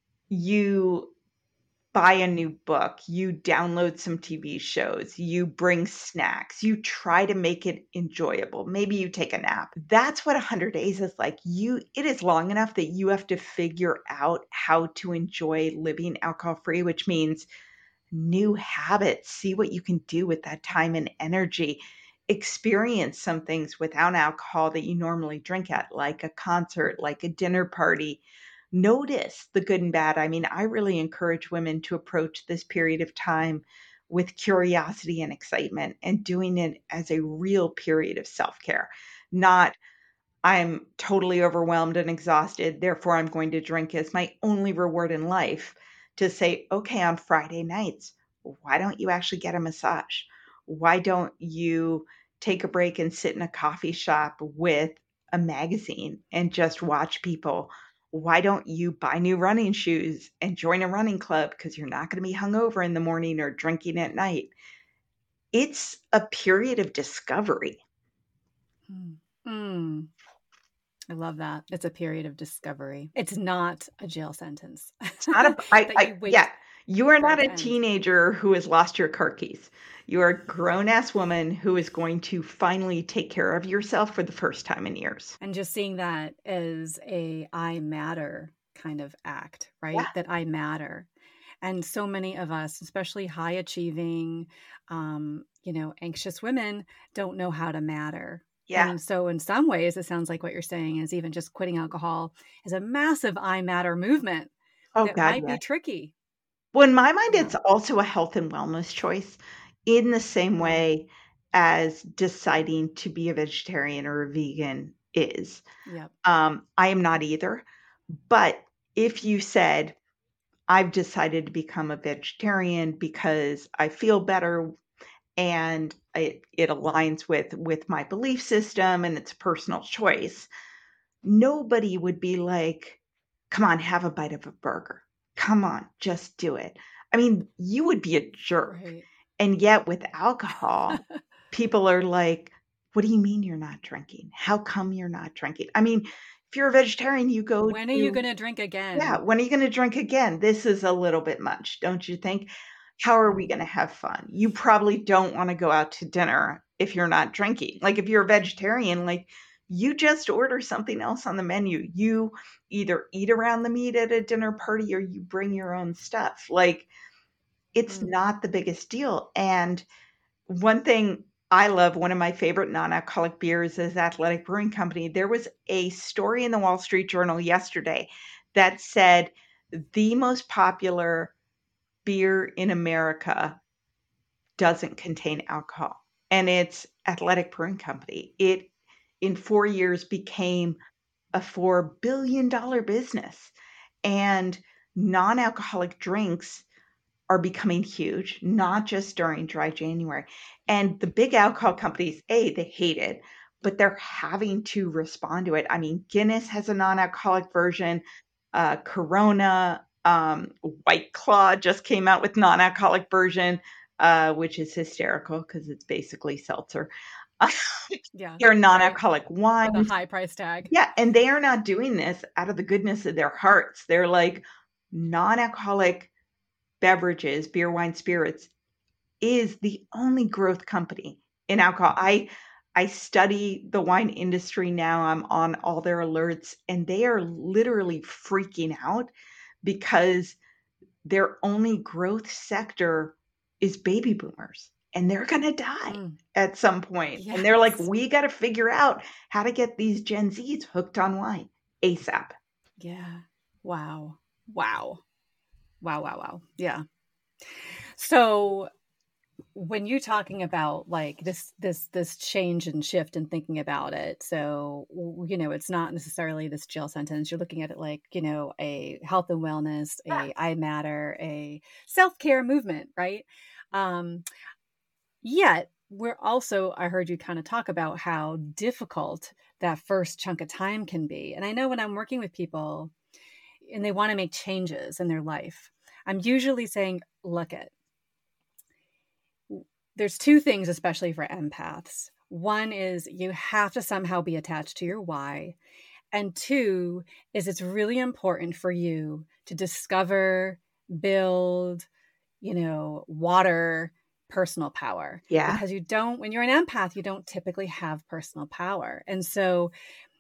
S2: you buy a new book, you download some T V shows, you bring snacks, you try to make it enjoyable. Maybe you take a nap. That's what one hundred days is like. You it is long enough that you have to figure out how to enjoy living alcohol free, which means new habits, see what you can do with that time and energy. Experience some things without alcohol that you normally drink at, like a concert, like a dinner party. Notice the good and bad. I mean, I really encourage women to approach this period of time with curiosity and excitement and doing it as a real period of self care, not I'm totally overwhelmed and exhausted, therefore I'm going to drink as my only reward in life. To say, okay, on Friday nights, why don't you actually get a massage? Why don't you take a break and sit in a coffee shop with a magazine and just watch people? Why don't you buy new running shoes and join a running club because you're not going to be hungover in the morning or drinking at night? It's a period of discovery.
S3: Mm. Mm. I love that. It's a period of discovery. It's not a jail sentence
S2: It's not a I
S3: that
S2: I
S3: you
S2: yeah,
S3: wait
S2: you are
S3: for
S2: not
S3: it to
S2: a
S3: end.
S2: teenager who has lost your car keys. You are a grown-ass woman who is going to finally take care of yourself for the first time in years.
S3: And just seeing that as a I matter kind of act,
S2: Yeah,
S3: right? That I matter. And so many of us, especially high achieving, um, you know, anxious women, don't know how to matter.
S2: yeah.
S3: And so, in some ways, it sounds like what you're saying is even just quitting alcohol is a massive I matter movement
S2: Oh
S3: that
S2: god,
S3: might be
S2: yeah.
S3: tricky.
S2: Well, in my mind,
S3: Yeah.
S2: it's also a health and wellness choice in the same
S3: Mm,
S2: way as deciding to be a vegetarian or a vegan is.
S3: yep.
S2: Um, I am not either, but if you said, "I've decided to become a vegetarian because I feel better and it it aligns with with my belief system and it's a personal choice." Nobody would be like, "Come on, have a bite of a burger. Come on, just do it." I mean, you would be a jerk.
S3: Right.
S2: And yet with alcohol, people are like, "What do you mean you're not drinking? How come you're not drinking?" I mean, if you're a vegetarian, you go
S3: When are you
S2: to
S3: going to drink
S2: yeah,
S3: again?
S2: when are you gonna drink again? This is a little bit much, don't you think? how are we going to have fun? You probably don't want to go out to dinner if you're not drinking. Like if you're a vegetarian, like you just order something else on the menu. You either eat around the meat at a dinner party or you bring your own stuff. Like it's
S3: Mm.
S2: not the biggest deal. And one thing I love, one of my favorite non-alcoholic beers is Athletic Brewing Company. There was a story in the Wall Street Journal yesterday that said the most popular beer in America doesn't contain alcohol, and it's Athletic Brewing Company. It, in four years, became a four billion dollars business, and non-alcoholic drinks are becoming huge, not just during dry January. And the big alcohol companies, A, they hate it, but they're having to respond to it. I mean, Guinness has a non-alcoholic version, uh, Corona, um, White Claw just came out with non-alcoholic version, uh, which is hysterical because it's basically seltzer.
S3: Yeah.
S2: They're
S3: Right.
S2: non-alcoholic
S3: With a
S2: wines.
S3: high price tag.
S2: Yeah, and they are not doing this out of the goodness of their hearts. They're like non-alcoholic beverages, beer, wine, spirits is the only growth company in alcohol. I I study the wine industry now. I'm on all their alerts, and they are literally freaking out because their only growth sector is baby boomers, and they're going to die
S3: Mm.
S2: at some point. And they're like,
S3: Yes.
S2: we got to figure out how to get these Gen Zs hooked on wine ASAP.
S3: Yeah. Wow. Wow. Wow. Wow. Wow. Yeah. So when you're talking about like this this this change and shift and thinking about it, so you know it's not necessarily this jail sentence. You're looking at it like, you know, a health and wellness, a I matter, a self-care movement, right? Um yet we're also, I heard you kind of talk about how difficult that first chunk of time can be. And I know when I'm working with people and they want to make changes in their life, I'm usually saying, look at, there's two things, especially for empaths. One is you have to somehow be attached to your why. And two is it's really important for you to discover, build, you know, water personal power.
S2: Yeah.
S3: Because you don't, when you're an empath, you don't typically have personal power. And so,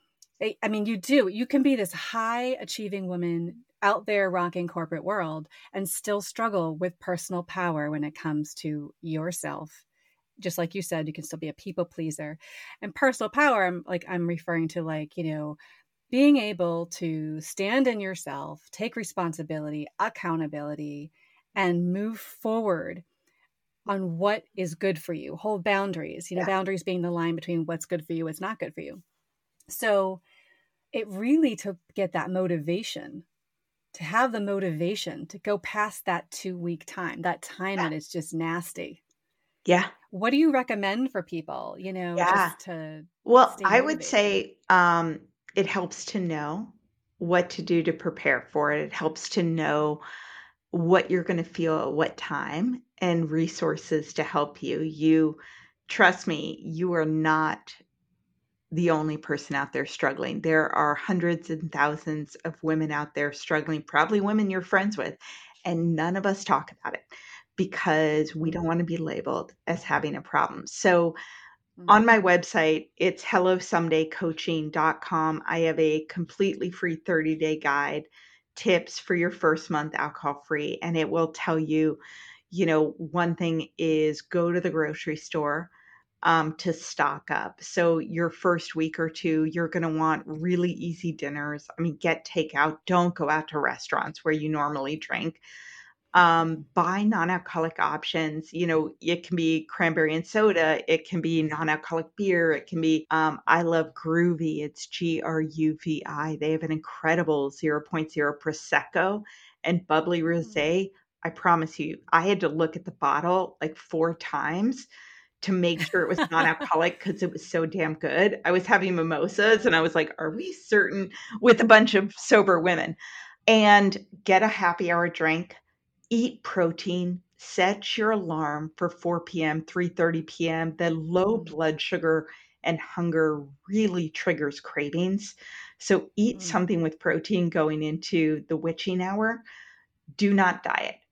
S3: I mean, you do, you can be this high achieving woman out there rocking corporate world and still struggle with personal power when it comes to yourself. Just like you said, you can still be a people pleaser. And personal power, I'm like, I'm referring to like, you know, being able to stand in yourself, take responsibility, accountability, and move forward on what is good for you, hold boundaries, you know,
S2: Yeah.
S3: boundaries being the line between what's good for you, what's not good for you. So it really to get that motivation, to have the motivation to go past that two week time, that time
S2: Yeah.
S3: that is just nasty.
S2: Yeah.
S3: What do you recommend for people, you know,
S2: Yeah.
S3: just to
S2: Well,
S3: stay
S2: I would
S3: motivated?
S2: say um, it helps to know what to do to prepare for it. It helps to know what you're going to feel at what time and resources to help you. You trust me, you are not the only person out there struggling. There are hundreds and thousands of women out there struggling, probably women you're friends with, and none of us talk about it because we don't want to be labeled as having a problem. So on my website, it's hello someday coaching dot com. I have a completely free thirty-day guide, tips for your first month alcohol-free, and it will tell you, you know, one thing is go to the grocery store um, to stock up. So your first week or two, you're going to want really easy dinners. I mean, get takeout. Don't go out to restaurants where you normally drink. Um, buy non-alcoholic options. You know, it can be cranberry and soda. It can be non-alcoholic beer. It can be, um, I love Groovy. It's G R U V I. They have an incredible zero point zero Prosecco and bubbly rosé. I promise you, I had to look at the bottle like four times to make sure it was non-alcoholic because it was so damn good. I was having mimosas and I was like, are we certain, with a bunch of sober women? And get a happy hour drink. Eat protein, set your alarm for four p.m., three thirty p.m. The low blood sugar and hunger really triggers cravings. So eat
S3: Mm.
S2: something with protein going into the witching hour. Do not diet.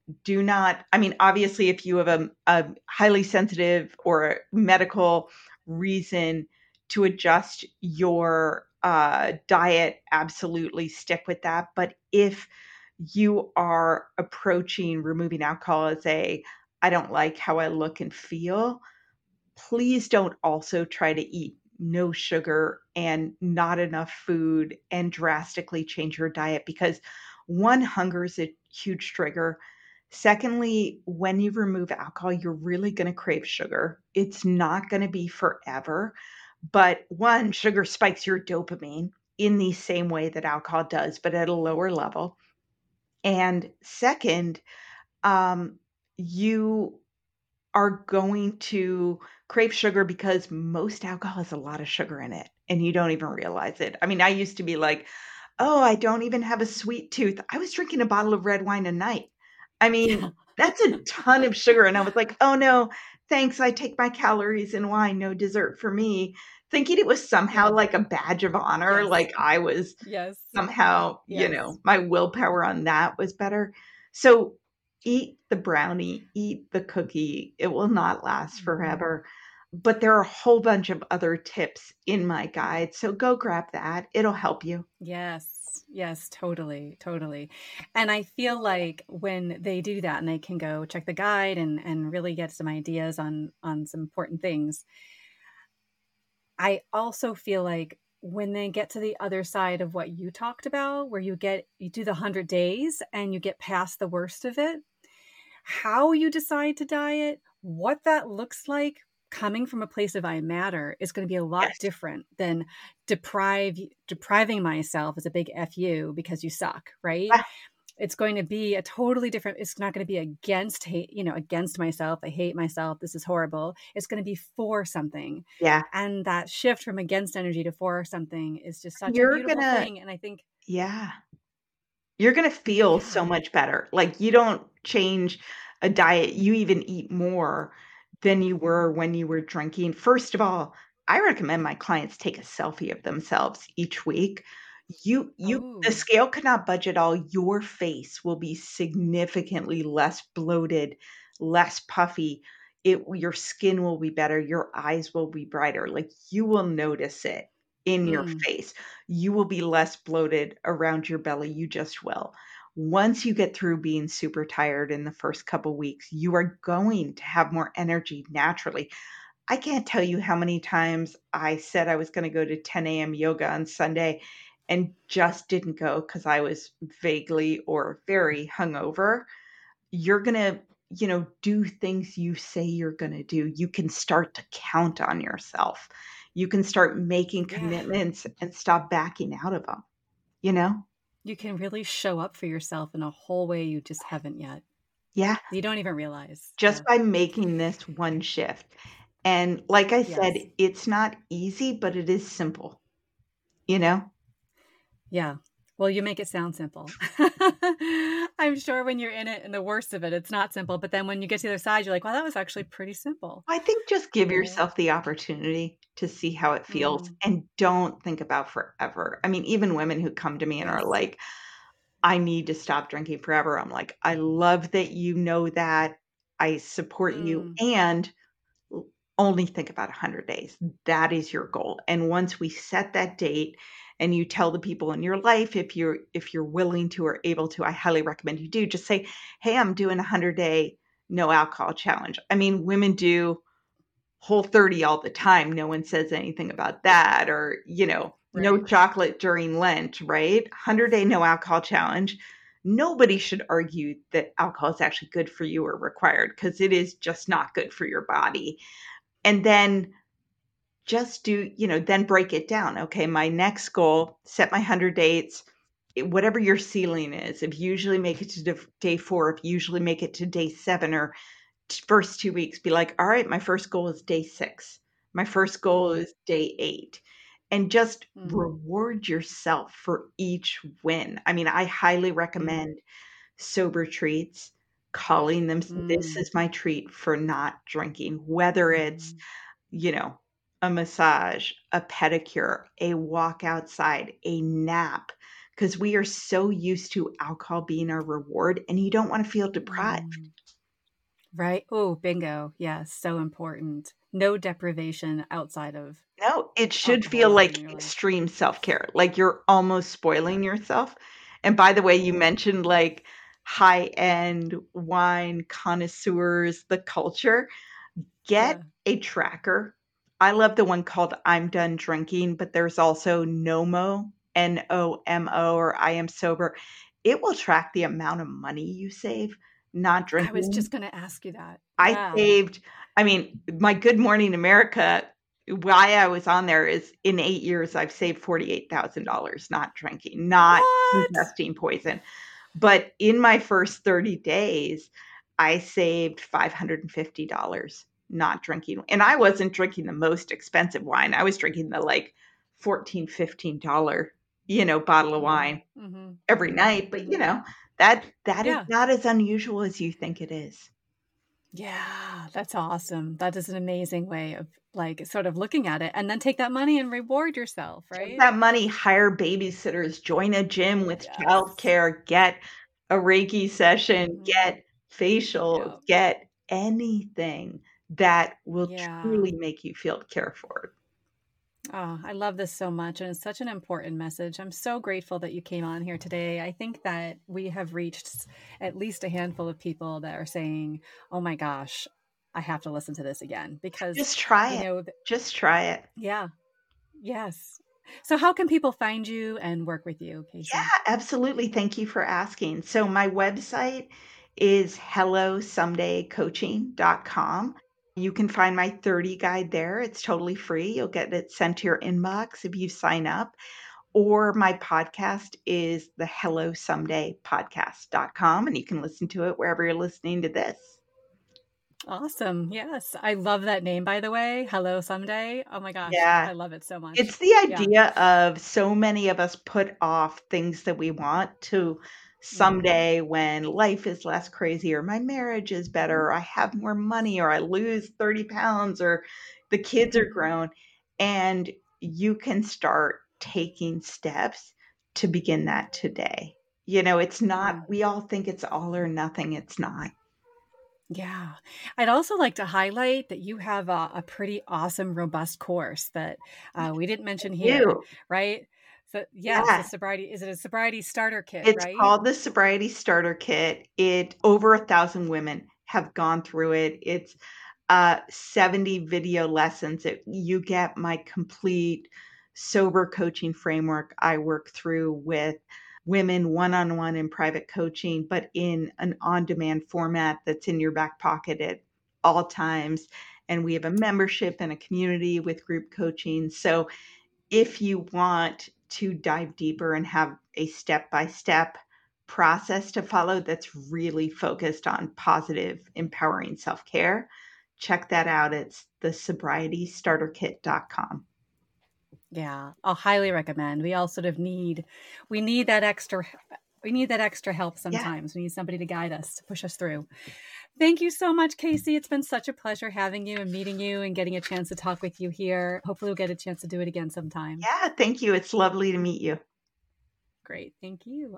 S2: do not, I mean, obviously, if you have a, a highly sensitive or medical reason to adjust your uh, diet, absolutely stick with that. But if you are approaching removing alcohol as a, I don't like how I look and feel, please don't also try to eat no sugar and not enough food and drastically change your diet, because one, hunger is a huge trigger. Secondly, when you remove alcohol, you're really going to crave sugar. It's not going to be forever. But one, sugar spikes your dopamine in the same way that alcohol does, but at a lower level. And second, um, you are going to crave sugar because most alcohol has a lot of sugar in it and you don't even realize it. I mean, I used to be like, oh, I don't even have a sweet tooth. I was drinking a bottle of red wine a night. I mean, that's a ton of sugar. And I was like, oh no, thanks. I take my calories in wine, no dessert for me. Thinking it was somehow
S3: Yeah.
S2: like a badge of honor.
S3: Yes.
S2: Like I was
S3: Yes.
S2: somehow, you
S3: Yes.
S2: know, my willpower on that was better. So eat the brownie, eat the cookie. It will not last
S3: Mhm.
S2: forever. But there are a whole bunch of other tips in my guide. So go grab that. It'll help you.
S3: Yes. Yes, totally. Totally. And I feel like when they do that and they can go check the guide and, and really get some ideas on, on some important things, I also feel like when they get to the other side of what you talked about, where you get, you do the hundred days and you get past the worst of it, how you decide to diet, what that looks like coming from a place of I matter is going to be a lot
S2: Yes.
S3: different than deprive depriving myself as a big F you because you suck, right?
S2: Yeah.
S3: It's going to be a totally different, it's not going to be against hate, you know, against myself. I hate myself. This is horrible. It's going to be for something.
S2: Yeah.
S3: And that shift from against energy to for something is just such a
S2: You're
S3: beautiful
S2: gonna,
S3: thing. And I think,
S2: yeah. You're gonna feel so
S3: yeah,
S2: much better. Like you don't change a diet, you even eat more than you were when you were drinking. First of all, I recommend my clients take a selfie of themselves each week. You you the
S3: oh,
S2: scale could not budge at all. Your face will be significantly less bloated, less puffy. It your skin will be better, your eyes will be brighter. Like you will notice it in your
S3: mm,
S2: face. You will be less bloated around your belly. You just will. Once you get through being super tired in the first couple weeks, you are going to have more energy naturally. I can't tell you how many times I said I was going to go to ten a.m. yoga on Sunday and just didn't go because I was vaguely or very hungover. You're going to, you know, do things you say you're going to do. You can start to count on yourself. You can start making
S3: yeah.
S2: commitments and stop backing out of them, you know?
S3: You can really show up for yourself in a whole way you just haven't yet.
S2: Yeah.
S3: You don't even realize.
S2: Just
S3: Yeah.
S2: by making this one shift. And like I said,
S3: Yes.
S2: it's not easy, but it is simple, you know?
S3: Yeah. Well, you make it sound simple. I'm sure when you're in it and the worst of it, it's not simple. But then when you get to the other side, you're like, wow, that was actually pretty simple.
S2: I think just give
S3: Right?
S2: yourself the opportunity to see how it feels
S3: Mm,
S2: and don't think about forever. I mean, even women who come to me and are
S3: yes.
S2: like, I need to stop drinking forever. I'm like, I love that you know that. I support you.
S3: Mm,
S2: And l- only think about one hundred days. That is your goal. And once we set that date and you tell the people in your life, if you're if you're willing to or able to, I highly recommend you do, just say, hey, I'm doing a one hundred day no alcohol challenge. I mean, women do Whole thirty all the time. No one says anything about that. Or, you know, no
S3: right.
S2: chocolate during Lent, right? one hundred day no alcohol challenge. Nobody should argue that alcohol is actually good for you or required, because it is just not good for your body. And then just do, you know, then break it down. Okay, my next goal, set my one hundred dates, whatever your ceiling is. If you usually make it to day four, if you usually make it to day seven, or first two weeks, be like, all right, my first goal is day six. My first goal
S3: Mm,
S2: is day eight. And just
S3: mm,
S2: reward yourself for each win. I mean, I highly
S3: mm,
S2: recommend sober treats, calling them, this
S3: mm,
S2: is my treat for not drinking, whether it's,
S3: mm,
S2: you know, a massage, a pedicure, a walk outside, a nap. because we are so used to alcohol being our reward, and you don't want to feel deprived.
S3: Mm. Right. Oh, bingo. Yes. So important. No deprivation outside of
S2: No, it should
S3: alcohol
S2: feel
S3: use
S2: like
S3: in your life.
S2: extreme self-care, like you're almost spoiling yourself. And by the way, you
S3: Mhm.
S2: mentioned like high-end wine connoisseurs, the culture. Get
S3: Yeah.
S2: a tracker. I love the one called I'm Done Drinking, but there's also NOMO, N O M O, or I Am Sober. It will track the amount of money you save not
S3: I was
S2: drinking.
S3: just going to ask you that.
S2: I
S3: Yeah.
S2: saved, I mean, my Good Morning America, why I was on there is in eight years, I've saved forty-eight thousand dollars not drinking, not
S3: What?
S2: ingesting poison. But in my first thirty days, I saved five hundred fifty dollars not drinking. And I wasn't drinking the most expensive wine. I was drinking the like fourteen dollars, fifteen dollars, you know, bottle of wine
S3: Mm-hmm.
S2: every
S3: Mm-hmm.
S2: night. But,
S3: Mm-hmm.
S2: you know, that that is
S3: Yeah.
S2: not as unusual as you think it is.
S3: Yeah, that's awesome. That is an amazing way of like sort of looking at it, and then take that money and reward yourself,
S2: Take
S3: right?
S2: that money, hire babysitters, join a gym with
S3: Yes.
S2: childcare, get a Reiki session,
S3: Mhm.
S2: get facials,
S3: Yeah.
S2: get anything that will
S3: Yeah.
S2: truly make you feel cared for.
S3: Oh, I love this so much, and it's such an important message. I'm so grateful that you came on here today. I think that we have reached at least a handful of people that are saying, "Oh my gosh, I have to listen to this again," because
S2: Just try
S3: you
S2: it.
S3: know, th-
S2: Just try it.
S3: yeah, yes. So, how can people find you and work with you, Casey?
S2: Yeah, absolutely. Thank you for asking. So my website is hello someday coaching dot com. You can find my thirty guide there. It's totally free. You'll get it sent to your inbox if you sign up. Or my podcast is the hello someday podcast dot com, and you can listen to it wherever you're listening to this.
S3: Awesome. Yes. I love that name, by the way. Hello Someday. Oh my gosh.
S2: Yeah.
S3: I love it so much.
S2: It's the
S3: Yeah.
S2: idea of so many of us put off things that we want to someday when life is less crazy, or my marriage is better, or I have more money, or I lose thirty pounds, or the kids are grown. And you can start taking steps to begin that today. You know, it's not,
S3: Mm.
S2: we all think it's all or nothing. It's not.
S3: Yeah. I'd also like to highlight that you have a, a pretty awesome, robust course that uh, we didn't mention here,
S2: You.
S3: right? So, yes,
S2: Yeah.
S3: the sobriety, is it a sobriety starter kit,
S2: It's
S3: right?
S2: called the Sobriety Starter Kit. It over a thousand women have gone through it. It's uh, seventy video lessons. It, you get my complete sober coaching framework. I work through with women one-on-one in private coaching, but in an on-demand format that's in your back pocket at all times. And we have a membership and a community with group coaching. So if you want to dive deeper and have a step-by-step process to follow that's really focused on positive, empowering self-care, check that out. It's the sobriety starter kit dot com.
S3: Yeah, I'll highly recommend. We all sort of need, we need that extra, we need that extra help sometimes. Yeah. We need somebody to guide us, to push us through. Thank you so much, Casey. It's been such a pleasure having you and meeting you and getting a chance to talk with you here. Hopefully we'll get a chance to do it again sometime.
S2: Yeah, thank you. It's lovely to meet you.
S3: Great. Thank you.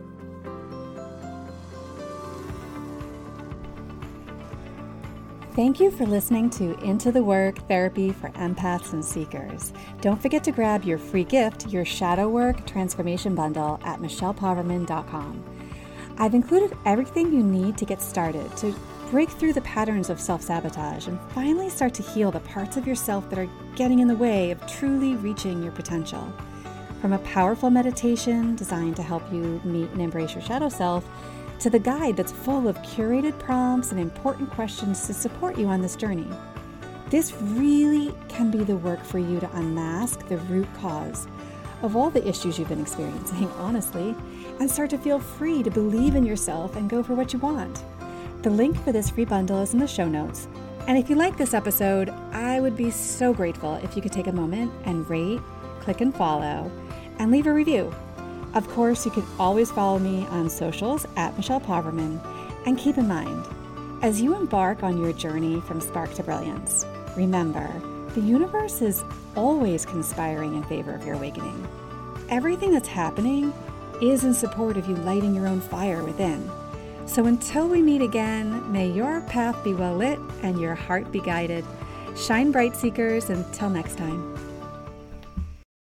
S1: Thank you for listening to Into the Work Therapy for Empaths and Seekers. Don't forget to grab your free gift, your Shadow Work Transformation Bundle at michelle poverman dot com. I've included everything you need to get started to break through the patterns of self-sabotage and finally start to heal the parts of yourself that are getting in the way of truly reaching your potential. From a powerful meditation designed to help you meet and embrace your shadow self, to the guide that's full of curated prompts and important questions to support you on this journey. This really can be the work for you to unmask the root cause of all the issues you've been experiencing, honestly, and start to feel free to believe in yourself and go for what you want. The link for this free bundle is in the show notes. And if you like this episode, I would be so grateful if you could take a moment and rate, click and follow, and leave a review. Of course, you can always follow me on socials at Michelle Poverman. And keep in mind, as you embark on your journey from spark to brilliance, remember, the universe is always conspiring in favor of your awakening. Everything that's happening is in support of you lighting your own fire within. So until we meet again, may your path be well lit and your heart be guided. Shine bright, Seekers. Until next time.